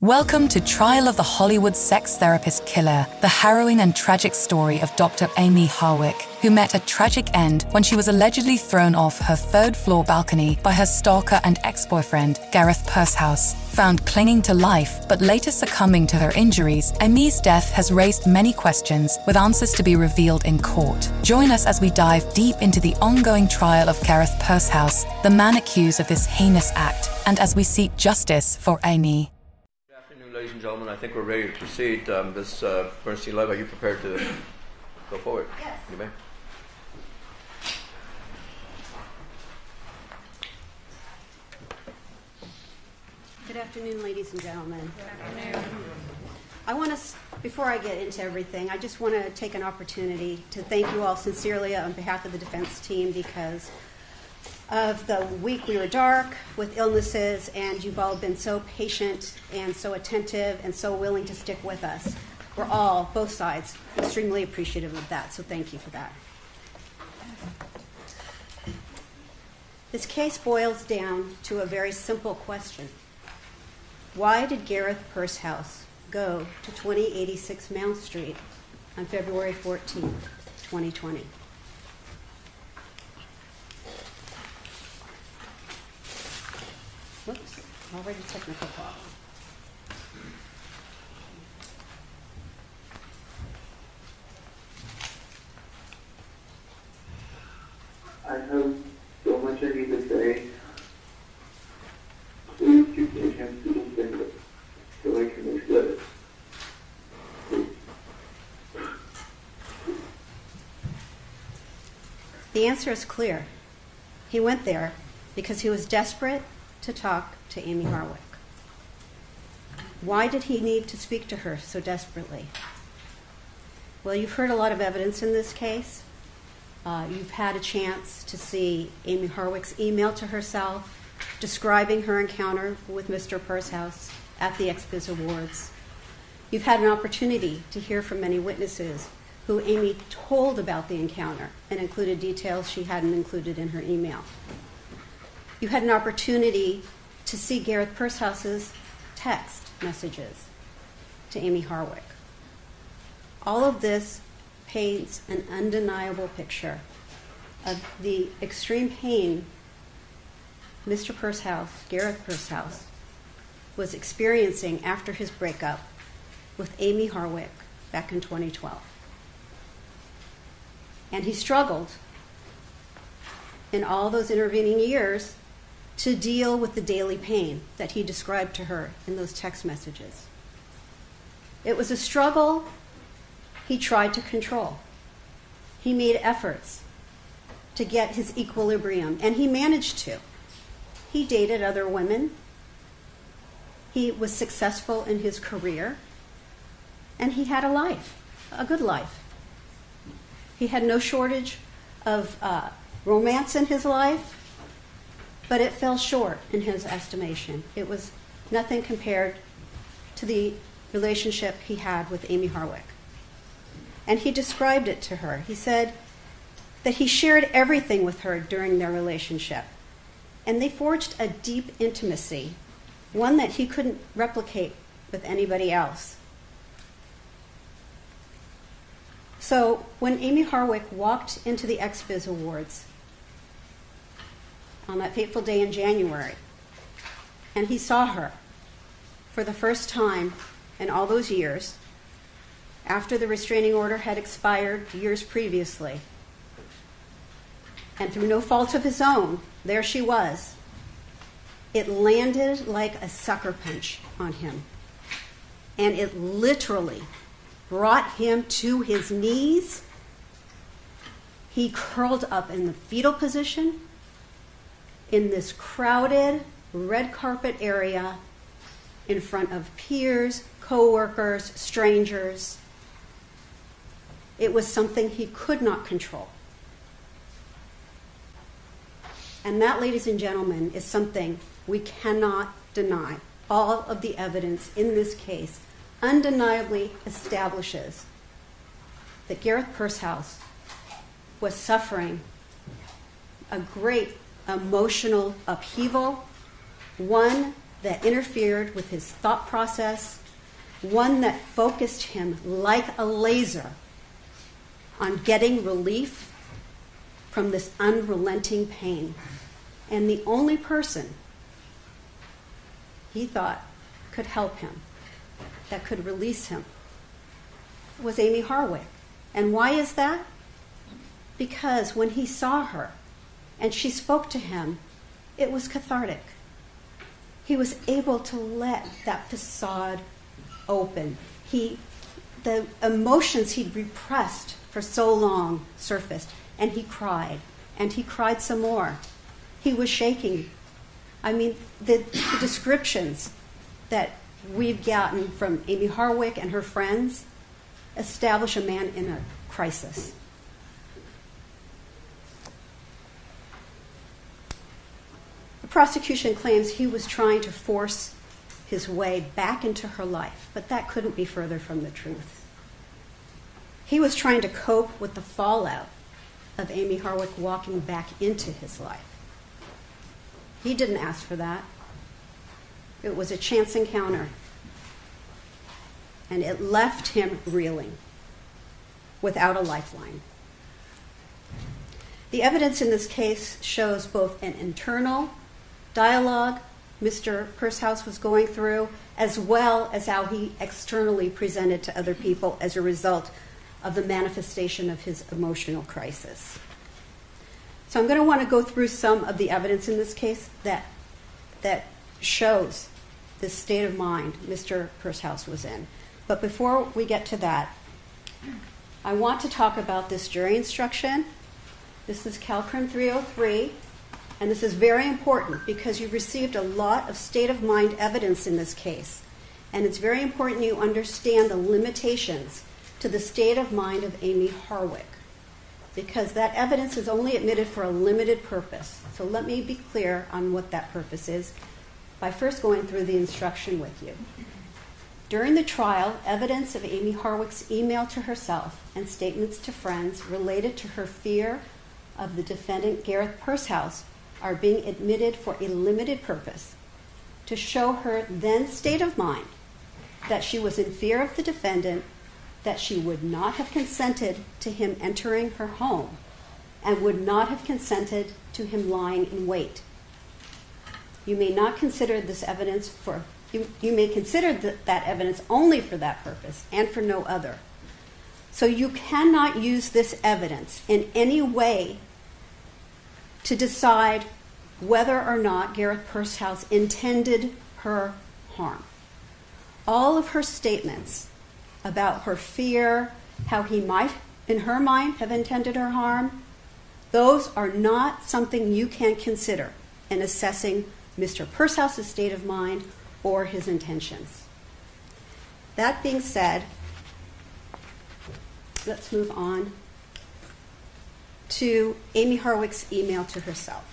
Welcome to Trial of the Hollywood Sex Therapist Killer, the harrowing and tragic story of Dr. Amy Harwick, who met a tragic end when she was allegedly thrown off her third-floor balcony by her stalker and ex-boyfriend, Gareth Pursehouse. Found clinging to life, but later succumbing to her injuries, Amy's death has raised many questions, with answers to be revealed in court. Join us as we dive deep into the ongoing trial of Gareth Pursehouse, the man accused of this heinous act, and as we seek justice for Amy. Ladies and gentlemen, I think we're ready to proceed. Bernstein Live, are you prepared to go forward? Yes. You may. Good afternoon, ladies and gentlemen. Good afternoon. Before I get into everything, I just want to take an opportunity to thank you all sincerely on behalf of the defense team, because of the week we were dark with illnesses, and you've all been so patient and so attentive and so willing to stick with us. We're all, both sides, extremely appreciative of that, so thank you for that. This case boils down to a very simple question. Why did Gareth Pursehouse go to 2086 Mount Street on February 14th, 2020? Whoops, already technical problem. I have so much I need to say. Please give me a chance to just think it so I can explain it. The answer is clear. He went there because he was desperate to talk to Amy Harwick. Why did he need to speak to her so desperately? Well, you've heard a lot of evidence in this case. You've had a chance to see Amy Harwick's email to herself describing her encounter with Mr. Pursehouse at the XBiz Awards. You've had an opportunity to hear from many witnesses who Amy told about the encounter and included details she hadn't included in her email. You had an opportunity to see Gareth Purshouse's text messages to Amy Harwick. All of this paints an undeniable picture of the extreme pain Mr. Pursehouse, Gareth Pursehouse, was experiencing after his breakup with Amy Harwick back in 2012. And he struggled in all those intervening years to deal with the daily pain that he described to her in those text messages. It was a struggle he tried to control. He made efforts to get his equilibrium, and he managed to. He dated other women. He was successful in his career, and he had a life, a good life. He had no shortage of romance in his life, but it fell short in his estimation. It was nothing compared to the relationship he had with Amy Harwick. And he described it to her. He said that he shared everything with her during their relationship. And they forged a deep intimacy, one that he couldn't replicate with anybody else. So when Amy Harwick walked into the XBiz Awards on that fateful day in January, and he saw her for the first time in all those years, after the restraining order had expired years previously, and through no fault of his own, there she was. It landed like a sucker punch on him, and it literally brought him to his knees. He curled up in the fetal position in this crowded red carpet area in front of peers, co-workers, strangers. It was something he could not control. And that, ladies and gentlemen, is something we cannot deny. All of the evidence in this case undeniably establishes that Gareth Pursehouse was suffering a great emotional upheaval, one that interfered with his thought process, one that focused him like a laser on getting relief from this unrelenting pain. And the only person he thought could help him, that could release him, was Amy Harwick. And why is that? Because when he saw her and she spoke to him, it was cathartic. He was able to let that facade open. The emotions he'd repressed for so long surfaced, and he cried some more. He was shaking. I mean, the descriptions that we've gotten from Amy Harwick and her friends establish a man in a crisis. The prosecution claims he was trying to force his way back into her life, but that couldn't be further from the truth. He was trying to cope with the fallout of Amy Harwick walking back into his life. He didn't ask for that. It was a chance encounter, and it left him reeling without a lifeline. The evidence in this case shows both an internal dialogue Mr. Pershouse was going through, as well as how he externally presented to other people as a result of the manifestation of his emotional crisis. So I'm going to want to go through some of the evidence in this case that shows the state of mind Mr. Pershouse was in. But before we get to that, I want to talk about this jury instruction. This is CalCrim 303, and this is very important because you've received a lot of state of mind evidence in this case. And it's very important you understand the limitations to the state of mind of Amy Harwick, because that evidence is only admitted for a limited purpose. So let me be clear on what that purpose is by first going through the instruction with you. During the trial, evidence of Amy Harwick's email to herself and statements to friends related to her fear of the defendant, Gareth Pershouse, are being admitted for a limited purpose, to show her then state of mind that she was in fear of the defendant, that she would not have consented to him entering her home, and would not have consented to him lying in wait. You may not consider this evidence for, you may consider that evidence only for that purpose and for no other. So you cannot use this evidence in any way to decide whether or not Gareth Pershouse intended her harm. All of her statements about her fear, how he might, in her mind, have intended her harm, those are not something you can consider in assessing Mr. Pershouse's state of mind or his intentions. That being said, let's move on to Amy Harwick's email to herself.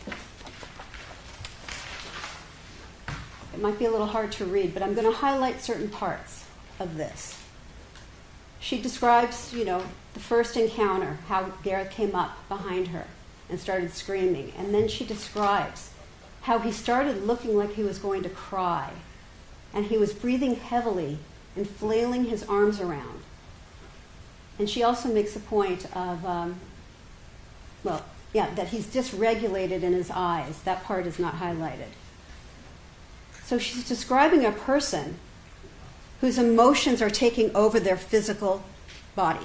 It might be a little hard to read, but I'm going to highlight certain parts of this. She describes, the first encounter, how Gareth came up behind her and started screaming. And then she describes how he started looking like he was going to cry. And he was breathing heavily and flailing his arms around. And she also makes a point of, that he's dysregulated in his eyes. That part is not highlighted. So she's describing a person whose emotions are taking over their physical body.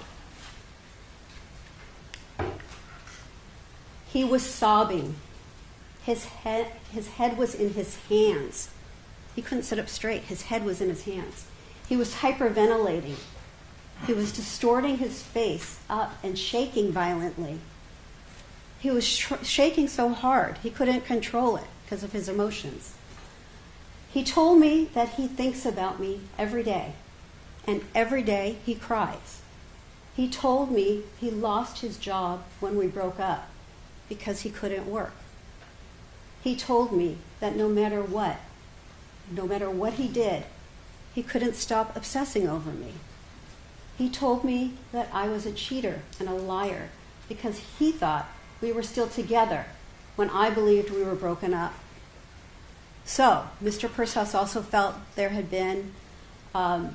He was sobbing. His head was in his hands. He couldn't sit up straight. His head was in his hands. He was hyperventilating. He was distorting his face up and shaking violently. He was shaking so hard he couldn't control it because of his emotions. He told me that he thinks about me every day, and every day he cries. He told me he lost his job when we broke up because he couldn't work. He told me that no matter what he did, he couldn't stop obsessing over me. He told me that I was a cheater and a liar because he thought we were still together when I believed we were broken up. So, Mr. Pershouse also felt there had been, that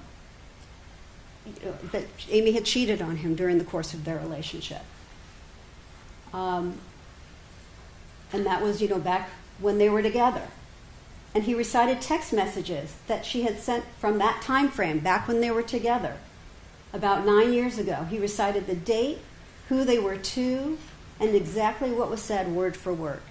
Amy had cheated on him during the course of their relationship. And that was, back when they were together. And he recited text messages that she had sent from that time frame, back when they were together, about 9 years ago. He recited the date, who they were to, and exactly what was said word for word.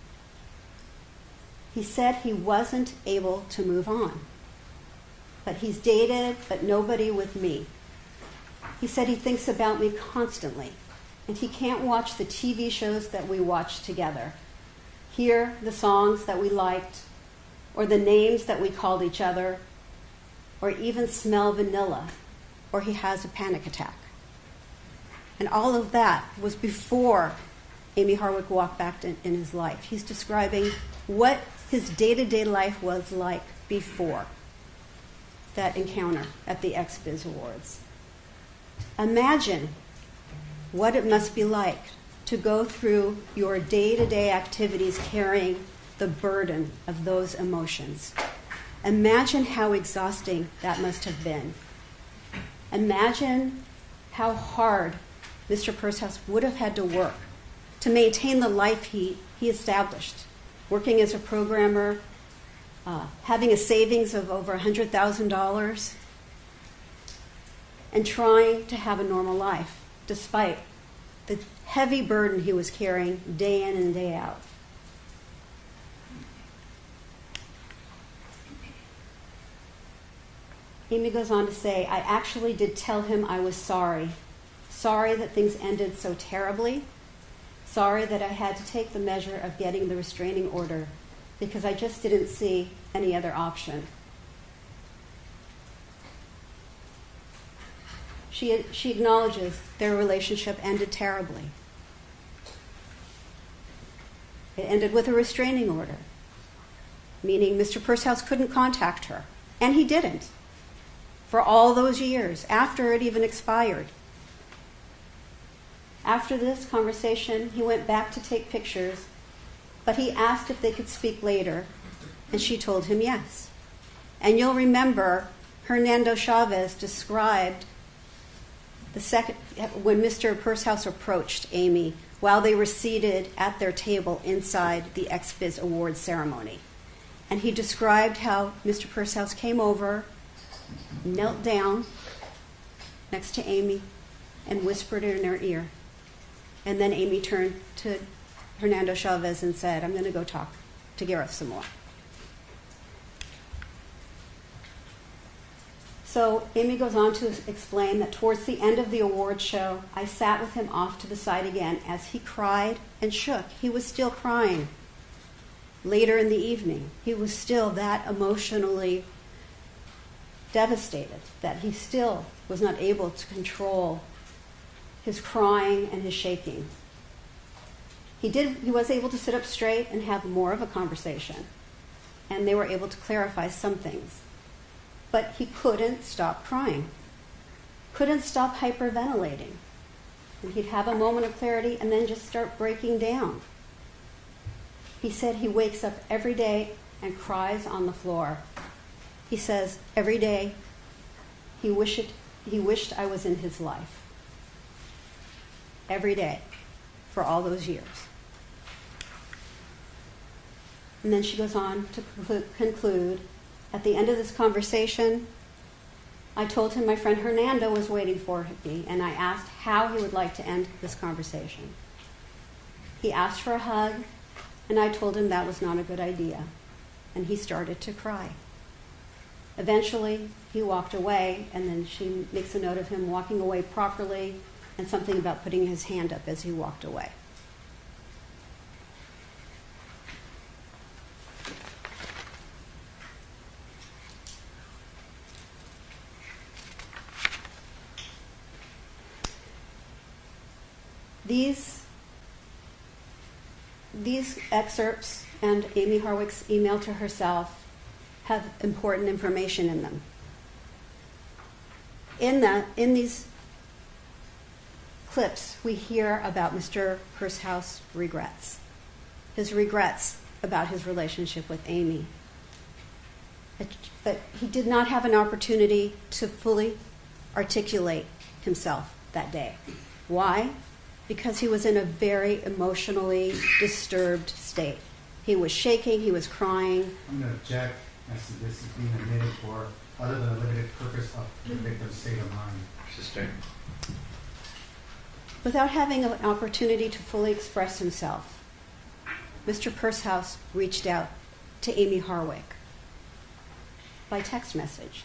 He said he wasn't able to move on. But he's dated, but nobody with me. He said he thinks about me constantly, and he can't watch the TV shows that we watched together, hear the songs that we liked, or the names that we called each other, or even smell vanilla, or he has a panic attack. And all of that was before Amy Harwick walked back in his life. He's describing what his day-to-day life was like before that encounter at the XBiz Awards. Imagine what it must be like to go through your day-to-day activities carrying the burden of those emotions. Imagine how exhausting that must have been. Imagine how hard Mr. Pershouse would have had to work to maintain the life he established, working as a programmer, having a savings of over $100,000, and trying to have a normal life, despite the heavy burden he was carrying day in and day out. Amy goes on to say, I actually did tell him I was sorry. Sorry that things ended so terribly. Sorry that I had to take the measure of getting the restraining order because I just didn't see any other option. She acknowledges their relationship ended terribly. It ended with a restraining order, meaning Mr. Pershouse couldn't contact her, and he didn't, for all those years, after it even expired. After this conversation, he went back to take pictures, but he asked if they could speak later, and she told him yes. And you'll remember Hernando Chavez described when Mr. Pershouse approached Amy while they were seated at their table inside the XBiz Awards ceremony. And he described how Mr. Pershouse came over, knelt down next to Amy, and whispered in her ear. And then Amy turned to Hernando Chavez and said, I'm going to go talk to Gareth some more. So Amy goes on to explain that towards the end of the award show, I sat with him off to the side again as he cried and shook. He was still crying. Later in the evening, he was still that emotionally devastated that he still was not able to control his crying and his shaking. He was able to sit up straight and have more of a conversation, and they were able to clarify some things. But he couldn't stop crying, couldn't stop hyperventilating. And he'd have a moment of clarity and then just start breaking down. He said he wakes up every day and cries on the floor. He says every day he wished I was in his life. Every day for all those years. And then she goes on to conclude, at the end of this conversation, I told him my friend Hernando was waiting for me, and I asked how he would like to end this conversation. He asked for a hug, and I told him that was not a good idea, and he started to cry. Eventually, he walked away, and then she makes a note of him walking away properly, and something about putting his hand up as he walked away. These excerpts and Amy Harwick's email to herself have important information in them. In these clips, we hear about Mr. Pershouse's regrets. His regrets about his relationship with Amy. But he did not have an opportunity to fully articulate himself that day. Why? Because he was in a very emotionally disturbed state. He was shaking, he was crying. I'm going to object as to this is being admitted for other than the limited purpose of the victim's state of mind. Sister. Without having an opportunity to fully express himself, Mr. Purshouse reached out to Amy Harwick by text message.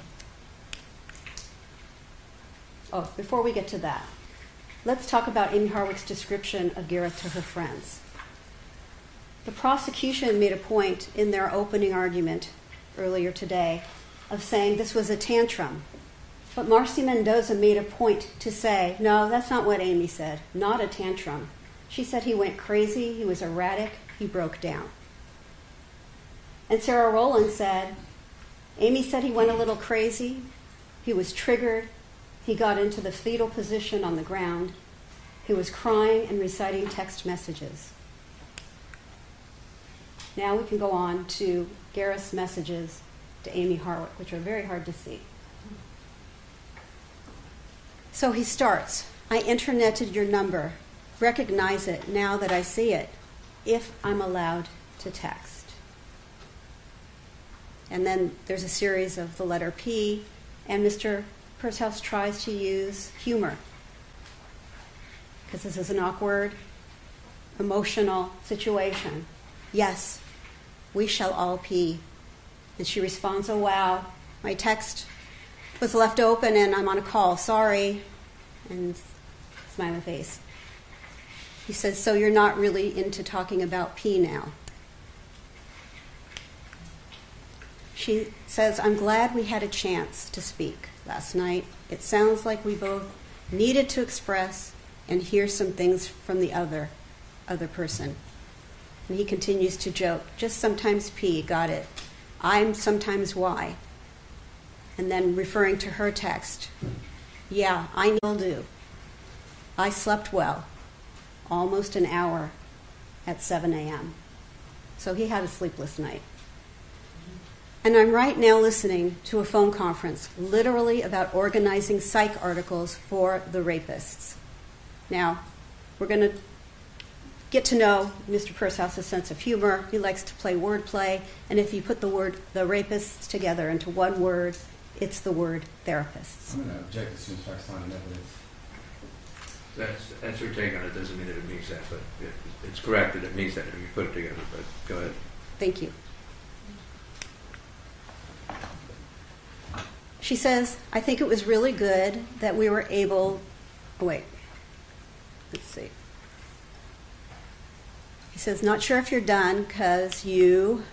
Oh, before we get to that, let's talk about Amy Harwick's description of Gareth to her friends. The prosecution made a point in their opening argument earlier today of saying this was a tantrum. But Marcy Mendoza made a point to say, no, that's not what Amy said, not a tantrum. She said he went crazy, he was erratic, he broke down. And Sarah Rowland said, Amy said he went a little crazy, he was triggered, he got into the fetal position on the ground, he was crying and reciting text messages. Now we can go on to Gareth's messages to Amy Harwick, which are very hard to see. So he starts, I interneted your number. Recognize it now that I see it, if I'm allowed to text. And then there's a series of the letter P, and Mr. Purshouse tries to use humor, because this is an awkward, emotional situation. Yes, we shall all pee. And she responds, oh wow, my text was left open and I'm on a call, sorry. And smiley face. He says, so you're not really into talking about pee now. She says, I'm glad we had a chance to speak last night. It sounds like we both needed to express and hear some things from the other person. And he continues to joke, just sometimes pee, got it. I'm sometimes why. And then referring to her text, yeah, I will do. I slept well, almost an hour at 7 a.m. So he had a sleepless night. And I'm right now listening to a phone conference, literally about organizing psych articles for the rapists. Now, we're going to get to know Mr. Purshouse's sense of humor. He likes to play wordplay, and if you put the rapists together into one word, it's the word therapists. I'm going to object as soon as I find evidence. That's your take on it. Doesn't mean that it means that, but it's correct that it means that if you put it together. But go ahead. Thank you. She says, I think it was really good that we were able... Oh, wait. Let's see. He says, not sure if you're done because you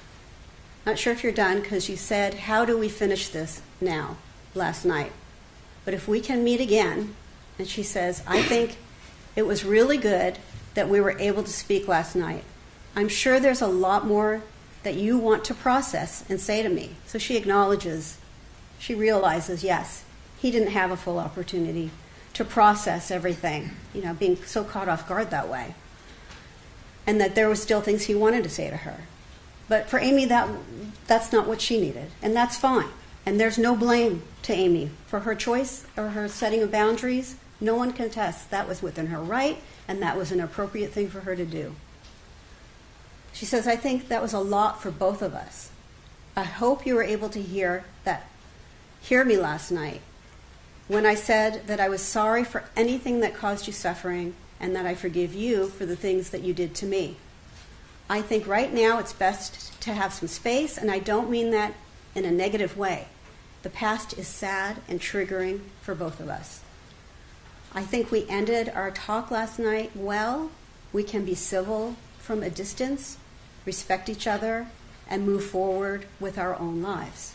said, how do we finish this now, last night? But if we can meet again, and she says, I think it was really good that we were able to speak last night. I'm sure there's a lot more that you want to process and say to me. So she realizes, yes, he didn't have a full opportunity to process everything, being so caught off guard that way. And that there were still things he wanted to say to her. But for Amy, that's not what she needed, and that's fine. And there's no blame to Amy for her choice or her setting of boundaries. No one contests that was within her right, and that was an appropriate thing for her to do. She says, I think that was a lot for both of us. I hope you were able to hear me last night when I said that I was sorry for anything that caused you suffering and that I forgive you for the things that you did to me. I think right now it's best to have some space, and I don't mean that in a negative way. The past is sad and triggering for both of us. I think we ended our talk last night well. We can be civil from a distance, respect each other, and move forward with our own lives.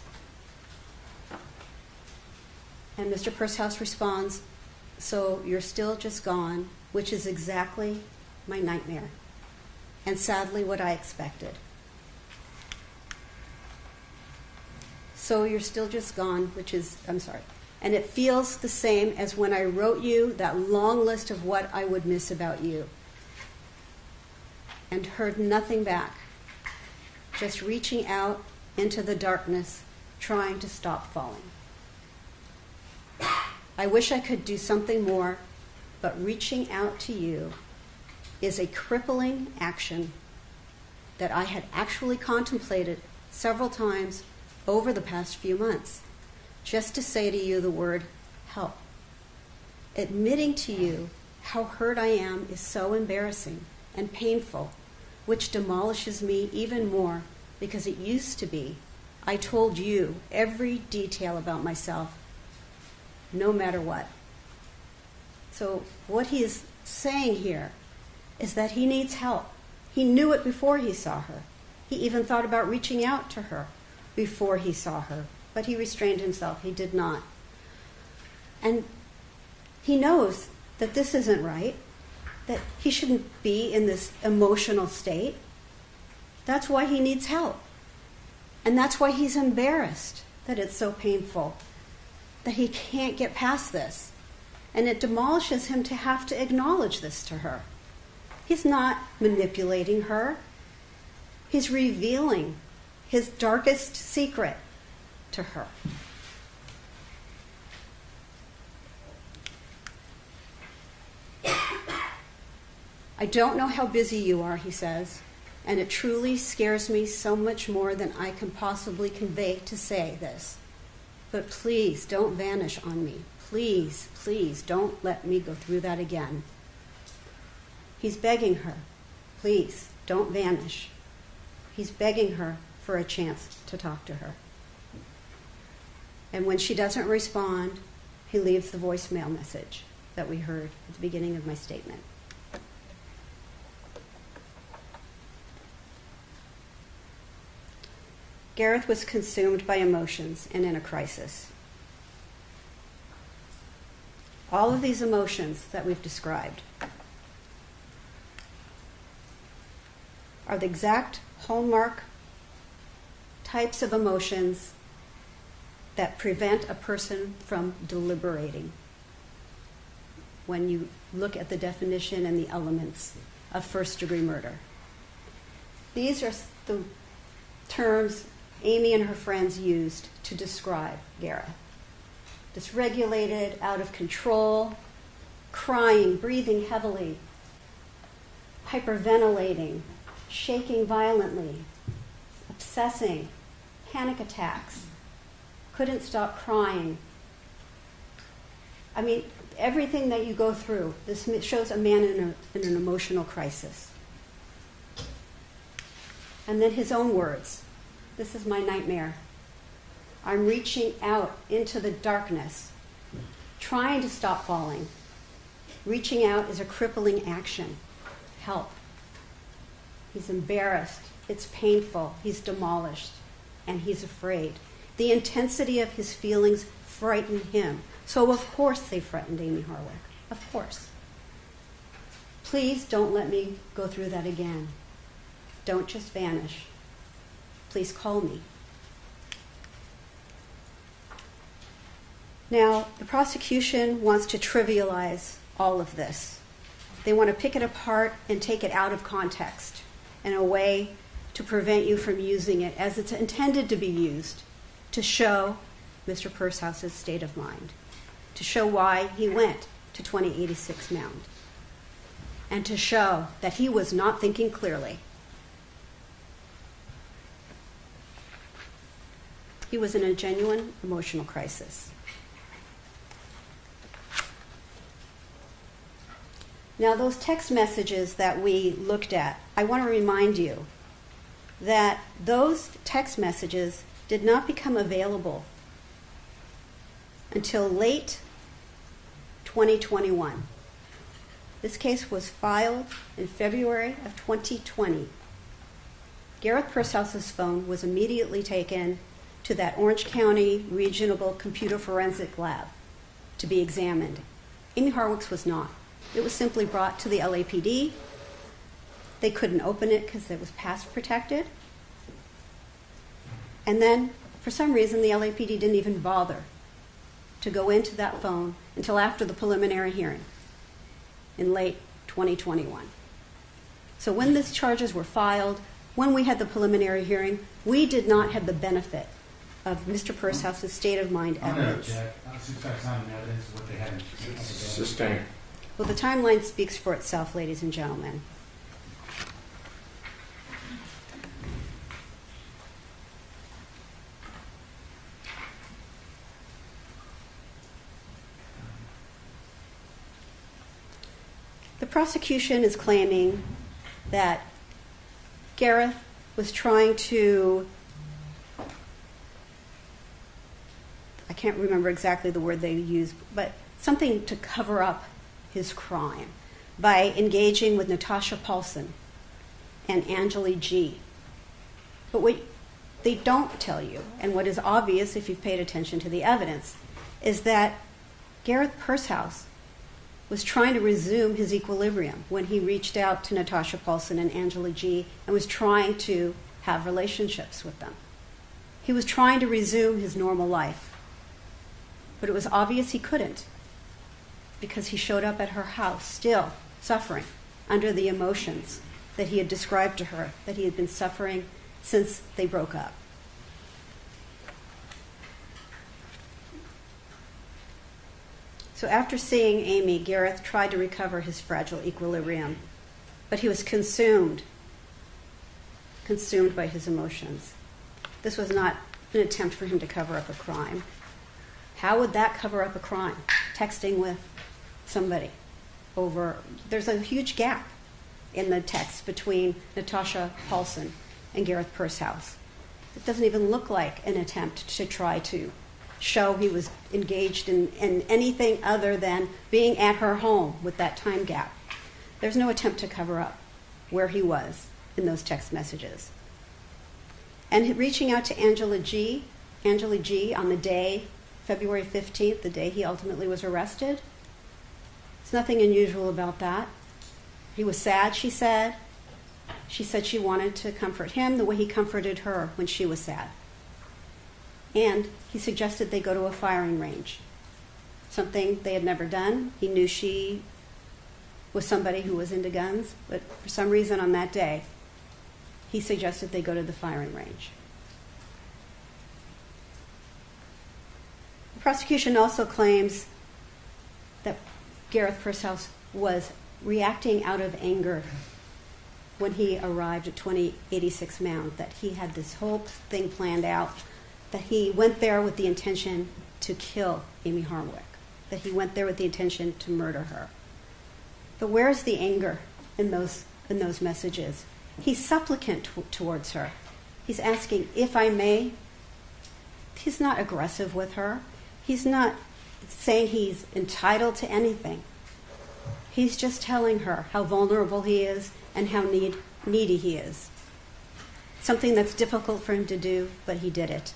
And Mr. Purshouse responds, so you're still just gone, which is exactly my nightmare, and sadly what I expected. So you're still just gone, and it feels the same as when I wrote you that long list of what I would miss about you, and heard nothing back, just reaching out into the darkness, trying to stop falling. I wish I could do something more, but reaching out to you is a crippling action that I had actually contemplated several times over the past few months, just to say to you the word help. Admitting to you how hurt I am is so embarrassing and painful, which demolishes me even more because it used to be I told you every detail about myself, no matter what. So what he is saying here is that he needs help. He knew it before he saw her. He even thought about reaching out to her before he saw her, but he restrained himself. He did not. And he knows that this isn't right, that he shouldn't be in this emotional state. That's why he needs help. And that's why he's embarrassed that it's so painful, that he can't get past this. And it demolishes him to have to acknowledge this to her. He's not manipulating her. He's revealing his darkest secret to her. I don't know how busy you are, he says, and it truly scares me so much more than I can possibly convey to say this. But please don't vanish on me. Please, please don't let me go through that again. He's begging her, please don't vanish. He's begging her for a chance to talk to her. And when she doesn't respond, he leaves the voicemail message that we heard at the beginning of my statement. Gareth was consumed by emotions and in a crisis. All of these emotions that we've described are the exact hallmark types of emotions that prevent a person from deliberating when you look at the definition and the elements of first-degree murder. These are the terms Amy and her friends used to describe Gareth. Dysregulated, out of control, crying, breathing heavily, hyperventilating, shaking violently, obsessing, panic attacks, couldn't stop crying. I mean, everything that you go through, this shows a man in an emotional crisis. And then his own words, this is my nightmare. I'm reaching out into the darkness, trying to stop falling. Reaching out is a crippling action. Help. He's embarrassed. It's painful. He's demolished. And he's afraid. The intensity of his feelings frightened him. So of course they frightened Amy Harwick. Of course. Please don't let me go through that again. Don't just vanish. Please call me. Now, the prosecution wants to trivialize all of this. They want to pick it apart and take it out of context in a way to prevent you from using it as it's intended to be used to show Mr. Pursehouse's state of mind, to show why he went to 2086 Mound, and to show that he was not thinking clearly. He was in a genuine emotional crisis. Now, those text messages that we looked at, I want to remind you that those text messages did not become available until late 2021. This case was filed in February of 2020. Gareth Pursehouse's phone was immediately taken to that Orange County Regional Computer Forensic Lab to be examined. Amy Harwick's was not. It was simply brought to the LAPD. They couldn't open it because it was pass protected. And then, for some reason, the LAPD didn't even bother to go into that phone until after the preliminary hearing in late 2021. So when these charges were filed, when we had the preliminary hearing, we did not have the benefit of Mr. Purshouse's state of mind I'm going to evidence. object. Since that's not an evidence of what they had in Sustained. Well, the timeline speaks for itself, ladies and gentlemen. The prosecution is claiming that Gareth was trying to, I can't remember exactly the word they used, but something to cover up his crime by engaging with Natasha Paulson and Angela G. But what they don't tell you, and what is obvious if you've paid attention to the evidence, is that Gareth Pursehouse was trying to resume his equilibrium when he reached out to Natasha Paulson and Angela G. and was trying to have relationships with them. He was trying to resume his normal life. But it was obvious he couldn't, because he showed up at her house still suffering under the emotions that he had described to her, that he had been suffering since they broke up. So after seeing Amy, Gareth tried to recover his fragile equilibrium, but he was consumed by his emotions. This was not an attempt for him to cover up a crime. How would that cover up a crime? Texting with somebody over, there's a huge gap in the text between Natasha Paulson and Gareth Pursehouse. It doesn't even look like an attempt to try to show he was engaged in anything other than being at her home with that time gap. There's no attempt to cover up where he was in those text messages. And reaching out to Angela G. on the day, February 15th, the day he ultimately was arrested, there's nothing unusual about that. He was sad, she said. She said she wanted to comfort him the way he comforted her when she was sad. And he suggested they go to a firing range, something they had never done. He knew she was somebody who was into guns, but for some reason on that day, he suggested they go to the firing range. The prosecution also claims that Gareth Pursehouse was reacting out of anger when he arrived at 2086 Mound, that he had this whole thing planned out, that he went there with the intention to kill Amy Harwick, that he went there with the intention to murder her. But where's the anger in those messages? He's supplicant towards her. He's asking, if I may. He's not aggressive with her. He's not saying he's entitled to anything. He's just telling her how vulnerable he is and how needy he is. Something that's difficult for him to do, but he did it.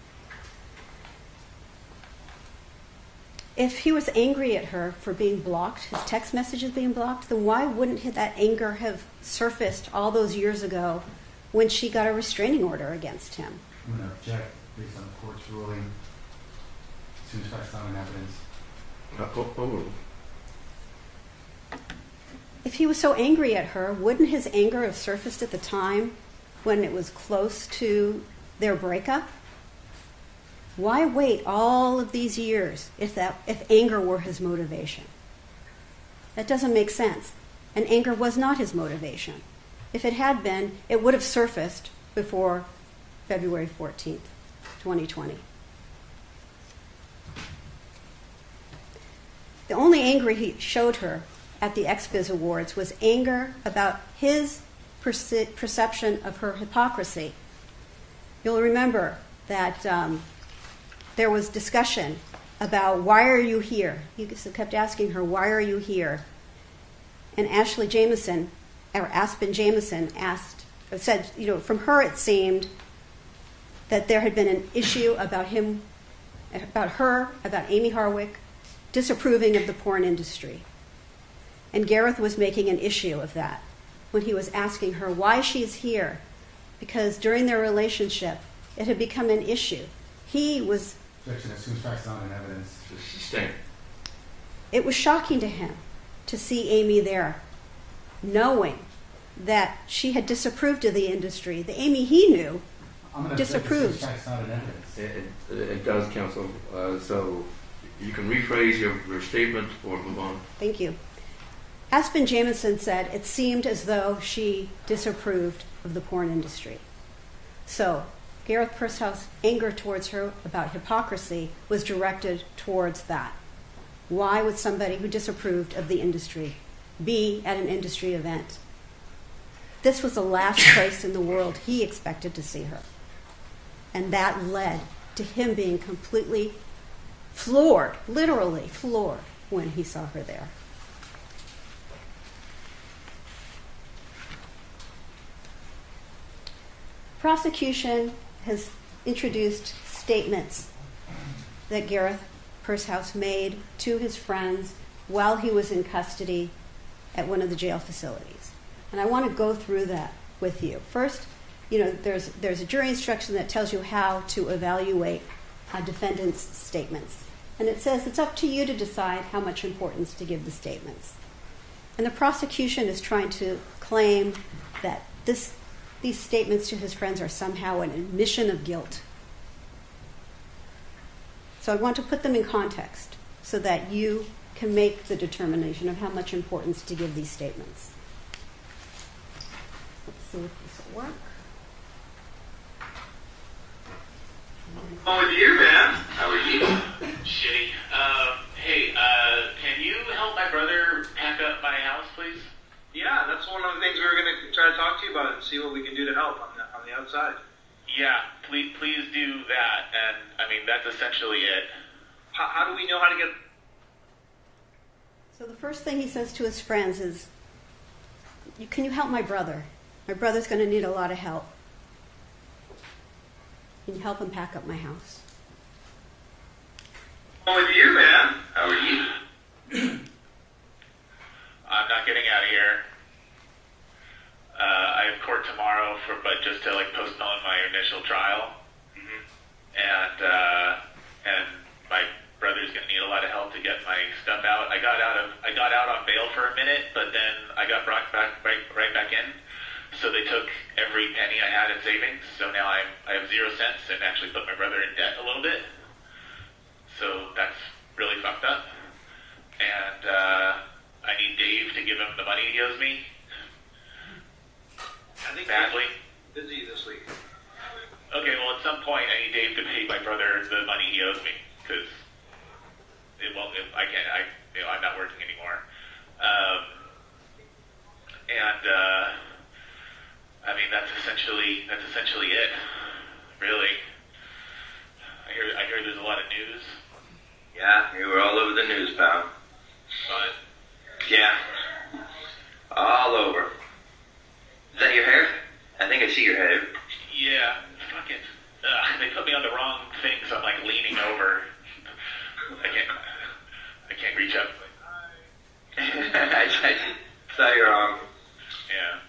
If he was angry at her for being blocked, his text messages being blocked, then why wouldn't that anger have surfaced all those years ago when she got a restraining order against him? I'm going to object based on the court's ruling as soon as that's not an evidence. If he was so angry at her, wouldn't his anger have surfaced at the time when it was close to their breakup? Why wait all of these years if anger were his motivation? That doesn't make sense. And anger was not his motivation. If it had been, it would have surfaced before February 14th, 2020. The only anger he showed her at the XBiz Awards was anger about his perception of her hypocrisy. You'll remember that there was discussion about, why are you here? He kept asking her, why are you here? And Aspen Jameson said, from her it seemed that there had been an issue about Amy Harwick, disapproving of the porn industry. And Gareth was making an issue of that when he was asking her why she's here, because during their relationship, it had become an issue. He was... Objection, as soon as facts not in evidence. Sustained. It was shocking to him to see Amy there, knowing that she had disapproved of the industry. The Amy he knew I'm going to disapproved. That's not an evidence. It does, counsel. So you can rephrase your statement or move on. Thank you. Aspen Jamison said it seemed as though she disapproved of the porn industry. So Gareth Pursehouse's anger towards her about hypocrisy was directed towards that. Why would somebody who disapproved of the industry be at an industry event? This was the last place in the world he expected to see her. And that led to him being completely floored, literally floored, when he saw her there. Prosecution has introduced statements that Gareth Purshouse made to his friends while he was in custody at one of the jail facilities. And I want to go through that with you. First, there's a jury instruction that tells you how to evaluate a defendant's statements. And it says it's up to you to decide how much importance to give the statements. And the prosecution is trying to claim that these statements to his friends are somehow an admission of guilt. So I want to put them in context so that you can make the determination of how much importance to give these statements. Let's see if this will work. Oh, with you, man. How are you? Shitty. Hey, can you help my brother pack up my house, please? Yeah, that's one of the things we were going to try to talk to you about and see what we can do to help on the outside. Yeah, please do that. And, that's essentially it. How do we know how to get... So the first thing he says to his friends is, can you help my brother? My brother's going to need a lot of help. Can you help him pack up my house? Oh, with you, man. How are you? I'm not getting out of here. I have court tomorrow, but just to postpone my initial trial. Mm-hmm. And my brother's gonna need a lot of help to get my stuff out. I got out on bail for a minute, but then I got brought right back in. So they took every penny I had in savings. So now I have 0 cents and actually put my brother in debt a little bit. So that's really fucked up. And I need Dave to give him the money he owes me. I think badly. Busy this week. Okay, well at some point I need Dave to pay my brother the money he owes me because I'm not working anymore. That's essentially it. Really. I hear there's a lot of news. Yeah, you were all over the news, pal. But yeah, all over. Is that your hair? I think I see your hair. yeah, fucking. They put me on the wrong thing, so I'm leaning over. I can't reach up. I saw your arm. Yeah.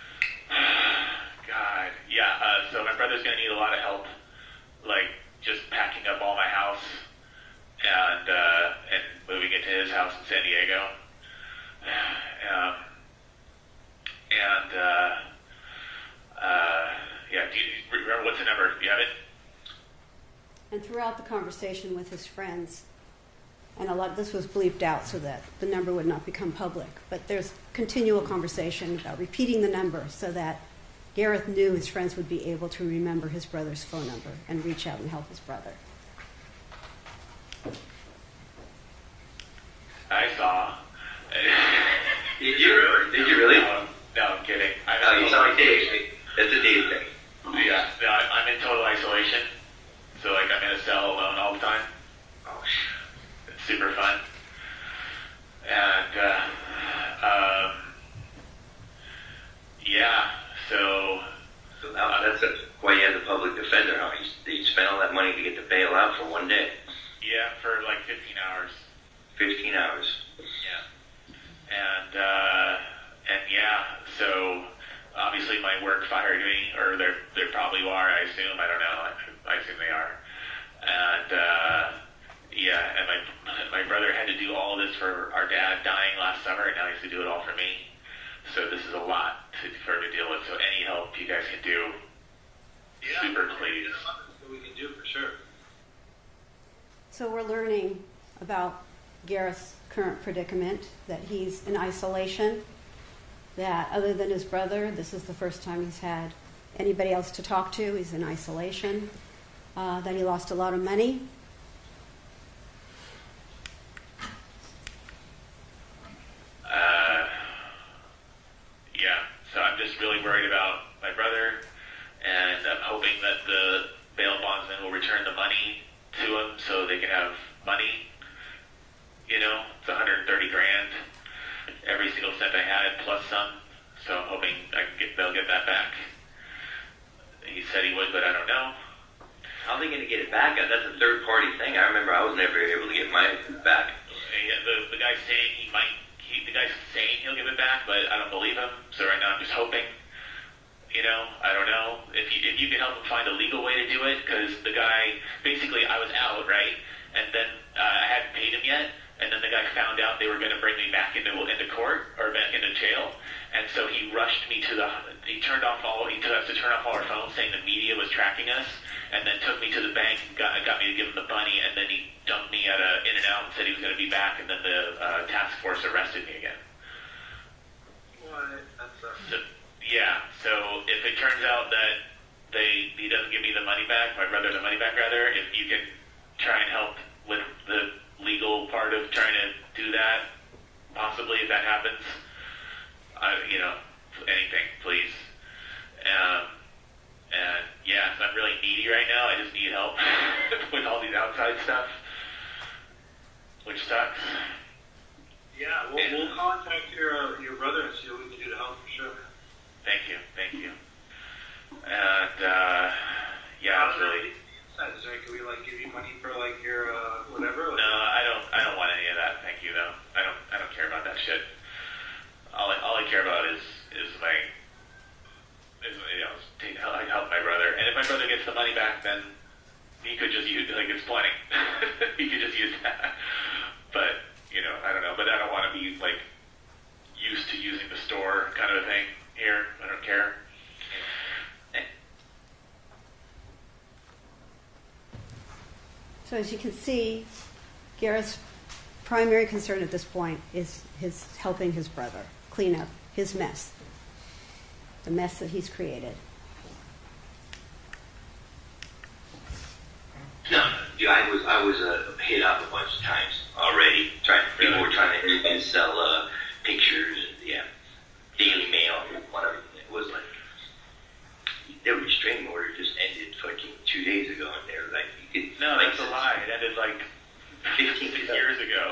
God. Yeah. So my brother's gonna need a lot of help, just packing up all my house and moving it to his house in San Diego. Yeah. Do you remember what's the number? Do you have it? And throughout the conversation with his friends, and this was bleeped out so that the number would not become public, but there's continual conversation about repeating the number so that Gareth knew his friends would be able to remember his brother's phone number and reach out and help his brother. I saw. Did you really? Did you really? No, I'm kidding. You sound like Dave. It's a Dave thing. Yeah, I'm in total isolation. So, I'm in a cell alone all the time. Oh, It's super fun. And, yeah, so now that's why you had the public defender, huh? You spent all that money to get the bail out for one day. yeah, for 15 hours. 15 hours. Yeah. And yeah, so obviously my work fired me, or they probably are, I assume. I don't know. I assume they are. And, yeah, and my brother had to do all this for our dad dying last summer, and now he has to do it all for me. So this is a lot. for him to deal with. So any help you guys can do, super please. What we can do for sure. So we're learning about Gareth's current predicament, that he's in isolation, that other than his brother, this is the first time he's had anybody else to talk to. He's in isolation, that he lost a lot of money. Yeah, so I'm just really worried about my brother, and I'm hoping that the bail bondsman will return the money to him so they can have money. You know, it's 130 grand, every single cent I had plus some. So I'm hoping they'll get that back. He said he would, but I don't know. How are they going to get it back? That's a third-party thing. I remember I was never able to get mine back. Yeah, the guy's saying the guy's saying he'll give it back, but I don't believe him. So right now I'm just hoping. You know, I don't know if you can help him find a legal way to do it, because the guy, basically I was out, right, and then I hadn't paid him yet, and then the guy found out they were going to bring me back into court or back into jail, and so he rushed me to he took us to turn off all our phones, saying the media was tracking us, and then took me to the bank and got me to give him the money, and then he dumped me at In-N-Out and said he was going to be back, and then the task force arrested me again. What? That sucks. So if it turns out that he doesn't give me the money back, my brother the money back rather, if you can try and help with the legal part of trying to do that, possibly if that happens, anything, please. And yeah, so I'm really needy right now. I just need help with all these outside stuff, which sucks. Yeah, we'll contact your brother and see what we can do to help for sure. Thank you. And yeah, it's really. Can we give you money for your whatever? No, I don't want any of that. Thank you, though. I don't care about that shit. All I care about is help my brother. And if my brother gets the money back, then he could just use it's plenty. He could just use that. But I don't know. But I don't want to be used to using the store kind of a thing here. I don't care. So as you can see, Gareth's primary concern at this point is helping his brother clean up his mess, the mess that he's created. No, I was hit up a bunch of times already. People were trying to sell pictures and Daily Mail and whatever. It was their restraining order just ended 2 days ago, and they're you could. No, that's a lie. It ended 15 years ago.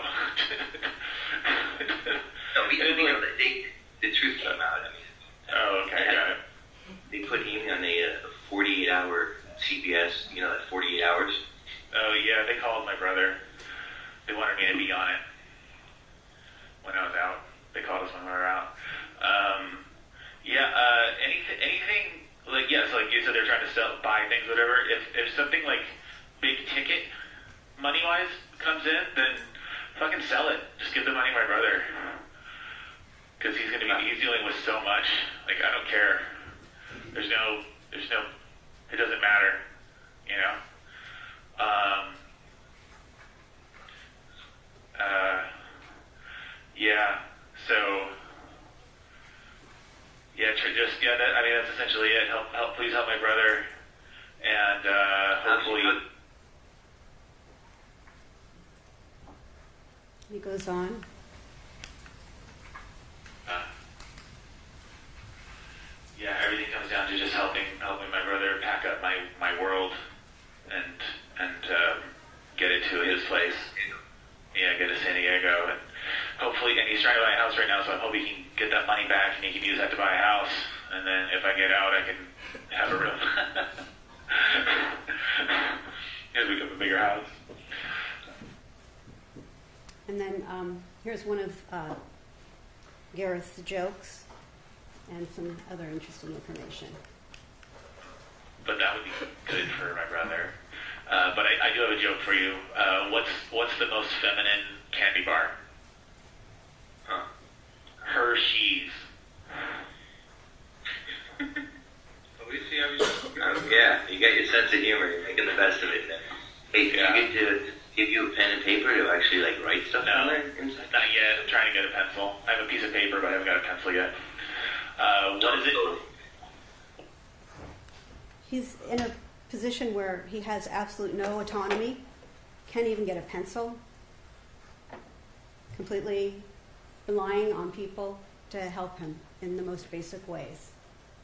No, the truth came out. Oh, okay, got it. They put him on a 48-hour CBS. That 48 hours. Oh yeah, they called my brother. They wanted me to be on it when I was out. They called us when we were out. Anything so you said they're trying to buy things, whatever. If something big ticket money wise comes in, then fucking sell it. Just give the money to my brother, because he's dealing with so much. I don't care. There's no. It doesn't matter. That's essentially it. Please help my brother, and hopefully. He goes on. Everything comes down to just helping my brother pack up my world and get it to his place. Get to San Diego, and hopefully, and he's trying to buy a house right now, so I hope he can get that money back and he can use that to buy a house. And then if I get out, I can have a room. As we become a bigger house. And then here's one of Gareth's jokes and some other interesting information. But that would be good for my brother. But I do have a joke for you. What's the most feminine candy bar? Huh? Hershey's. see how he's Yeah, you got your sense of humor. You're making the best of it. Hey, did you get to give you a pen and paper to actually like write stuff down there? Not yet. I'm trying to get a pencil. I have a piece of paper, but I haven't got a pencil yet. What is it? He's in a position where he has absolute no autonomy, can't even get a pencil, completely relying on people to help him in the most basic ways.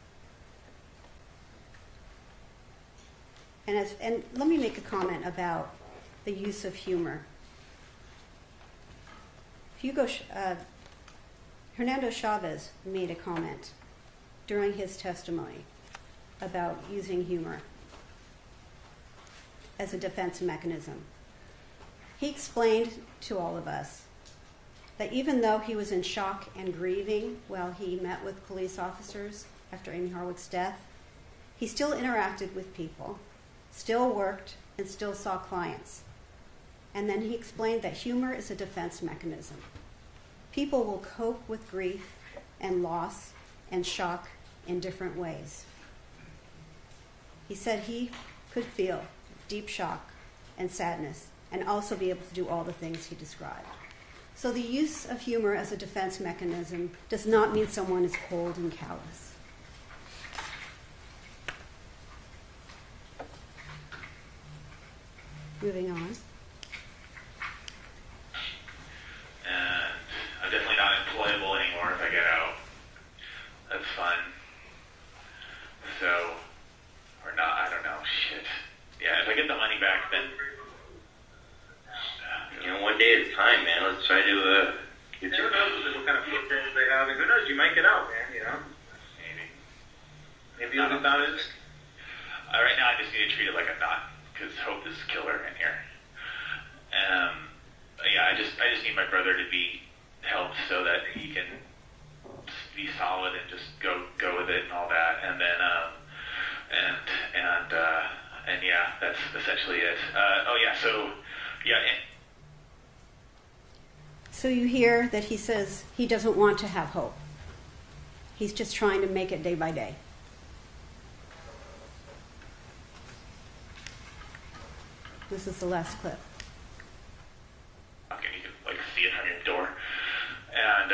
And let me make a comment about the use of humor. Hernando Chavez made a comment during his testimony about using humor as a defense mechanism. He explained to all of us that even though he was in shock and grieving while he met with police officers after Amy Harwick's death, he still interacted with people, still worked, and still saw clients. And then he explained that humor is a defense mechanism. People will cope with grief and loss and shock in different ways. He said he could feel deep shock and sadness and also be able to do all the things he described. So the use of humor as a defense mechanism does not mean someone is cold and callous. Moving on. And I'm definitely not employable anymore if I get out. That's fun. So, or not, I don't know. Shit. Yeah, if I get the money back, then... You know, one day at a time, man. Let's try to get Who knows what kind of footprints they have, and who knows, you might get out, man, you know? Maybe you'll be found in... Right now, I just need to treat it like I'm not, because Hope is killer in here. Yeah, I just need my brother to be helped so that he can be solid and just go with it and all that, and then and yeah, that's essentially it. So you hear that he says he doesn't want to have hope. He's just trying to make it day by day. This is the last clip. Okay, you can see it on your door. And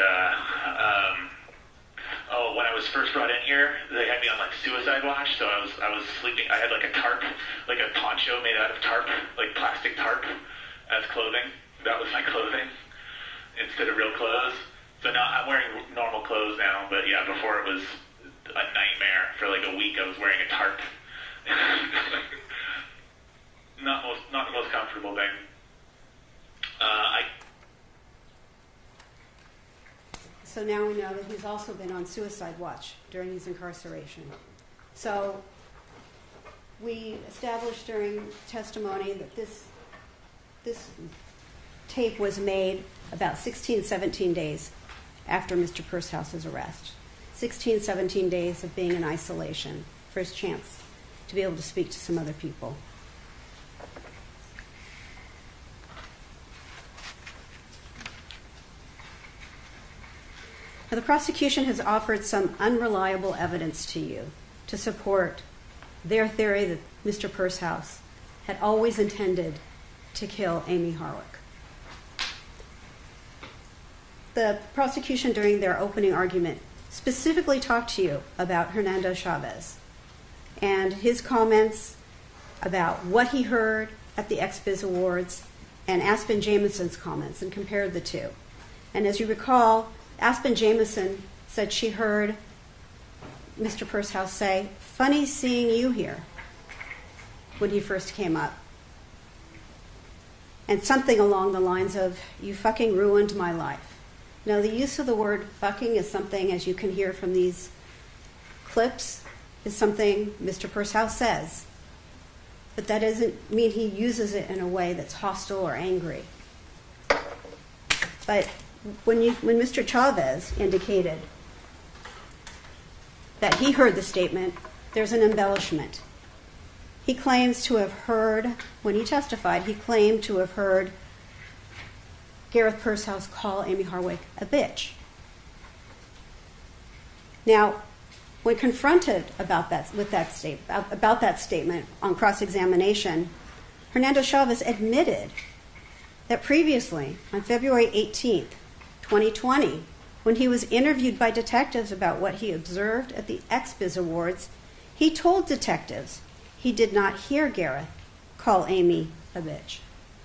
when I was first brought in here, they had me on suicide watch. So I was sleeping. I had a tarp, a poncho made out of tarp, plastic tarp, as clothing. That was my clothing instead of real clothes. So now I'm wearing normal clothes now. But yeah, before it was a nightmare. For a week, I was wearing a tarp. Not the most comfortable thing. So now we know that he's also been on suicide watch during his incarceration. So we established during testimony that this tape was made about 16, 17 days after Mr. Pursehouse's arrest. 16, 17 days of being in isolation for his chance to be able to speak to some other people. Now, the prosecution has offered some unreliable evidence to you to support their theory that Mr. Purshouse had always intended to kill Amy Harwick. The prosecution, during their opening argument, specifically talked to you about Hernando Chavez and his comments about what he heard at the XBiz Awards and Aspen Jamison's comments, and compared the two. And as you recall, Aspen Jamison said she heard Mr. Purshouse say, "Funny seeing you here," when he first came up. And something along the lines of, "You fucking ruined my life." Now, the use of the word fucking is something, as you can hear from these clips, is something Mr. Purshouse says. But that doesn't mean he uses it in a way that's hostile or angry. But when Mr. Chavez indicated that he heard the statement, there's an embellishment. He claims to have heard, when he testified, he claimed to have heard Gareth Purshouse call Amy Harwick a bitch. Now, When confronted about that statement on cross-examination, Hernando Chavez admitted that previously, on February 18th, 2020, when he was interviewed by detectives about what he observed at the XBiz Awards, he told detectives he did not hear Gareth call Amy a bitch.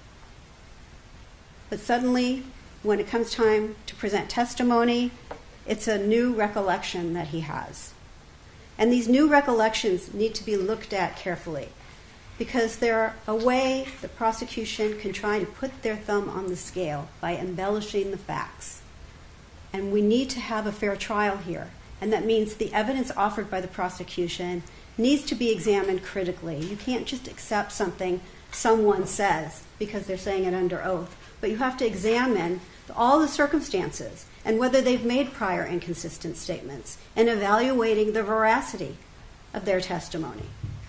But suddenly, when it comes time to present testimony, it's a new recollection that he has. And these new recollections need to be looked at carefully, because they're a way the prosecution can try to put their thumb on the scale by embellishing the facts. And we need to have a fair trial here. And that means the evidence offered by the prosecution needs to be examined critically. You can't just accept something someone says because they're saying it under oath. But you have to examine all the circumstances and whether they've made prior inconsistent statements and evaluating the veracity of their testimony.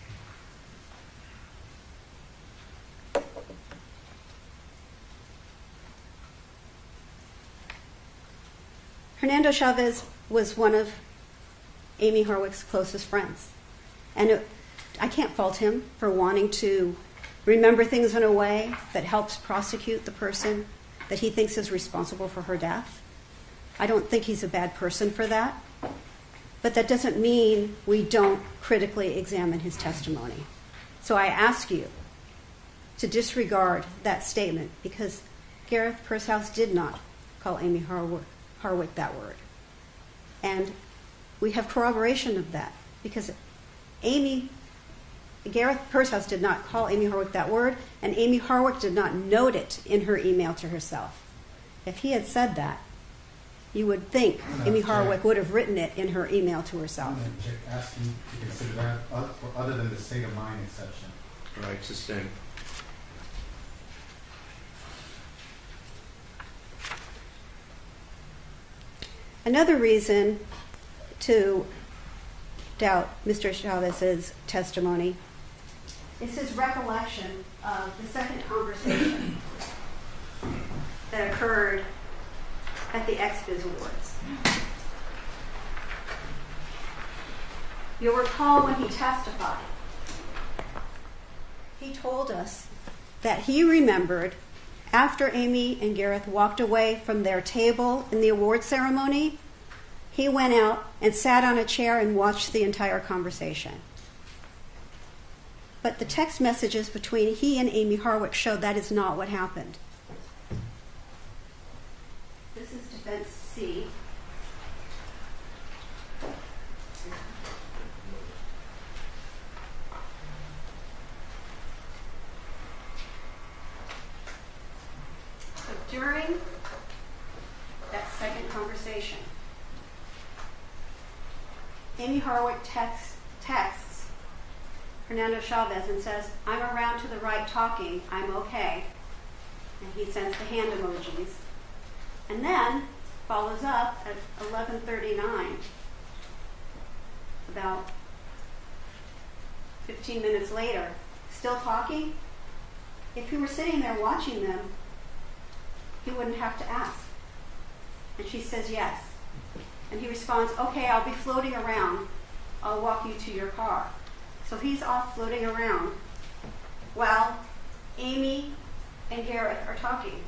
Hernando Chavez was one of Amy Harwick's closest friends. And I can't fault him for wanting to remember things in a way that helps prosecute the person that he thinks is responsible for her death. I don't think he's a bad person for that. But that doesn't mean we don't critically examine his testimony. So I ask you to disregard that statement, because Gareth Purshouse did not call Amy Harwick that word. And we have corroboration of that, because Gareth Purshouse did not call Amy Harwick that word, and Amy Harwick did not note it in her email to herself. If he had said that, you would think Amy Harwick would have written it in her email to herself. I'm going to ask you to consider that other than the state of mind exception. Right, sustained. Another reason to doubt Mr. Chavez's testimony is his recollection of the second conversation that occurred at the XBiz Awards. You'll recall when he testified, he told us that he remembered after Amy and Gareth walked away from their table in the award ceremony, he went out and sat on a chair and watched the entire conversation. But the text messages between he and Amy Harwick show that is not what happened. This is Defense C. So during that second conversation, Amy Harwick texts Hernando Chavez and says, "I'm around to the right talking, I'm okay." And he sends the hand emojis. And then follows up at 11:39, about 15 minutes later, still talking. If he were sitting there watching them, he wouldn't have to ask. And she says yes. And he responds, "Okay, I'll be floating around. I'll walk you to your car." So he's off floating around while Amy and Gareth are talking.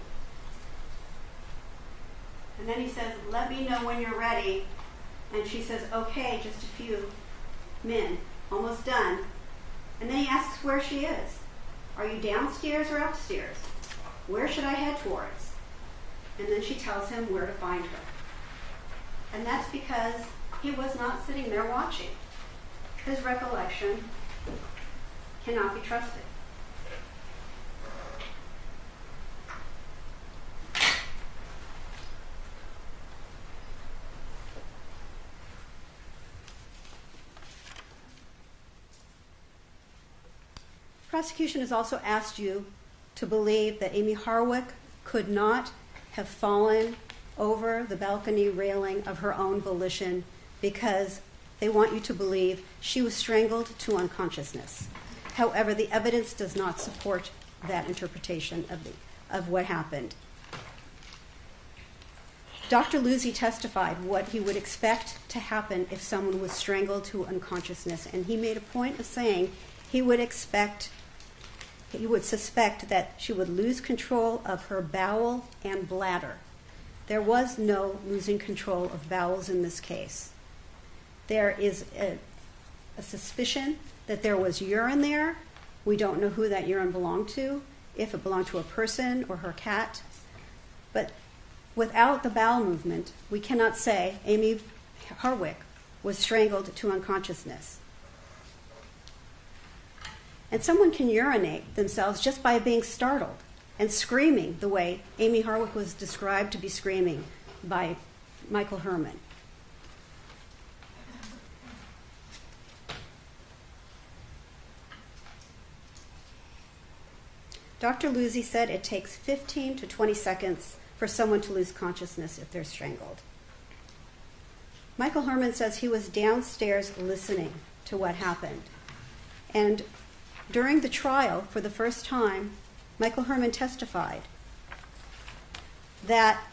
And then he says, "Let me know when you're ready." And she says, "Okay, just a few min, almost done." And then he asks where she is. "Are you downstairs or upstairs? Where should I head towards?" And then she tells him where to find her. And that's because he was not sitting there watching. His recollection cannot be trusted. Prosecution has also asked you to believe that Amy Harwick could not have fallen over the balcony railing of her own volition, because they want you to believe she was strangled to unconsciousness. However, the evidence does not support that interpretation of what happened. Dr. Luzzi testified what he would expect to happen if someone was strangled to unconsciousness, and he made a point of saying he would suspect that she would lose control of her bowel and bladder. There was no losing control of bowels in this case. There is a suspicion that there was urine there. We don't know who that urine belonged to, if it belonged to a person or her cat. But without the bowel movement, we cannot say Amy Harwick was strangled to unconsciousness. And someone can urinate themselves just by being startled and screaming the way Amy Harwick was described to be screaming by Michael Herman. Dr. Luzzi said it takes 15 to 20 seconds for someone to lose consciousness if they're strangled. Michael Herman says he was downstairs listening to what happened. And during the trial, for the first time, Michael Herman testified that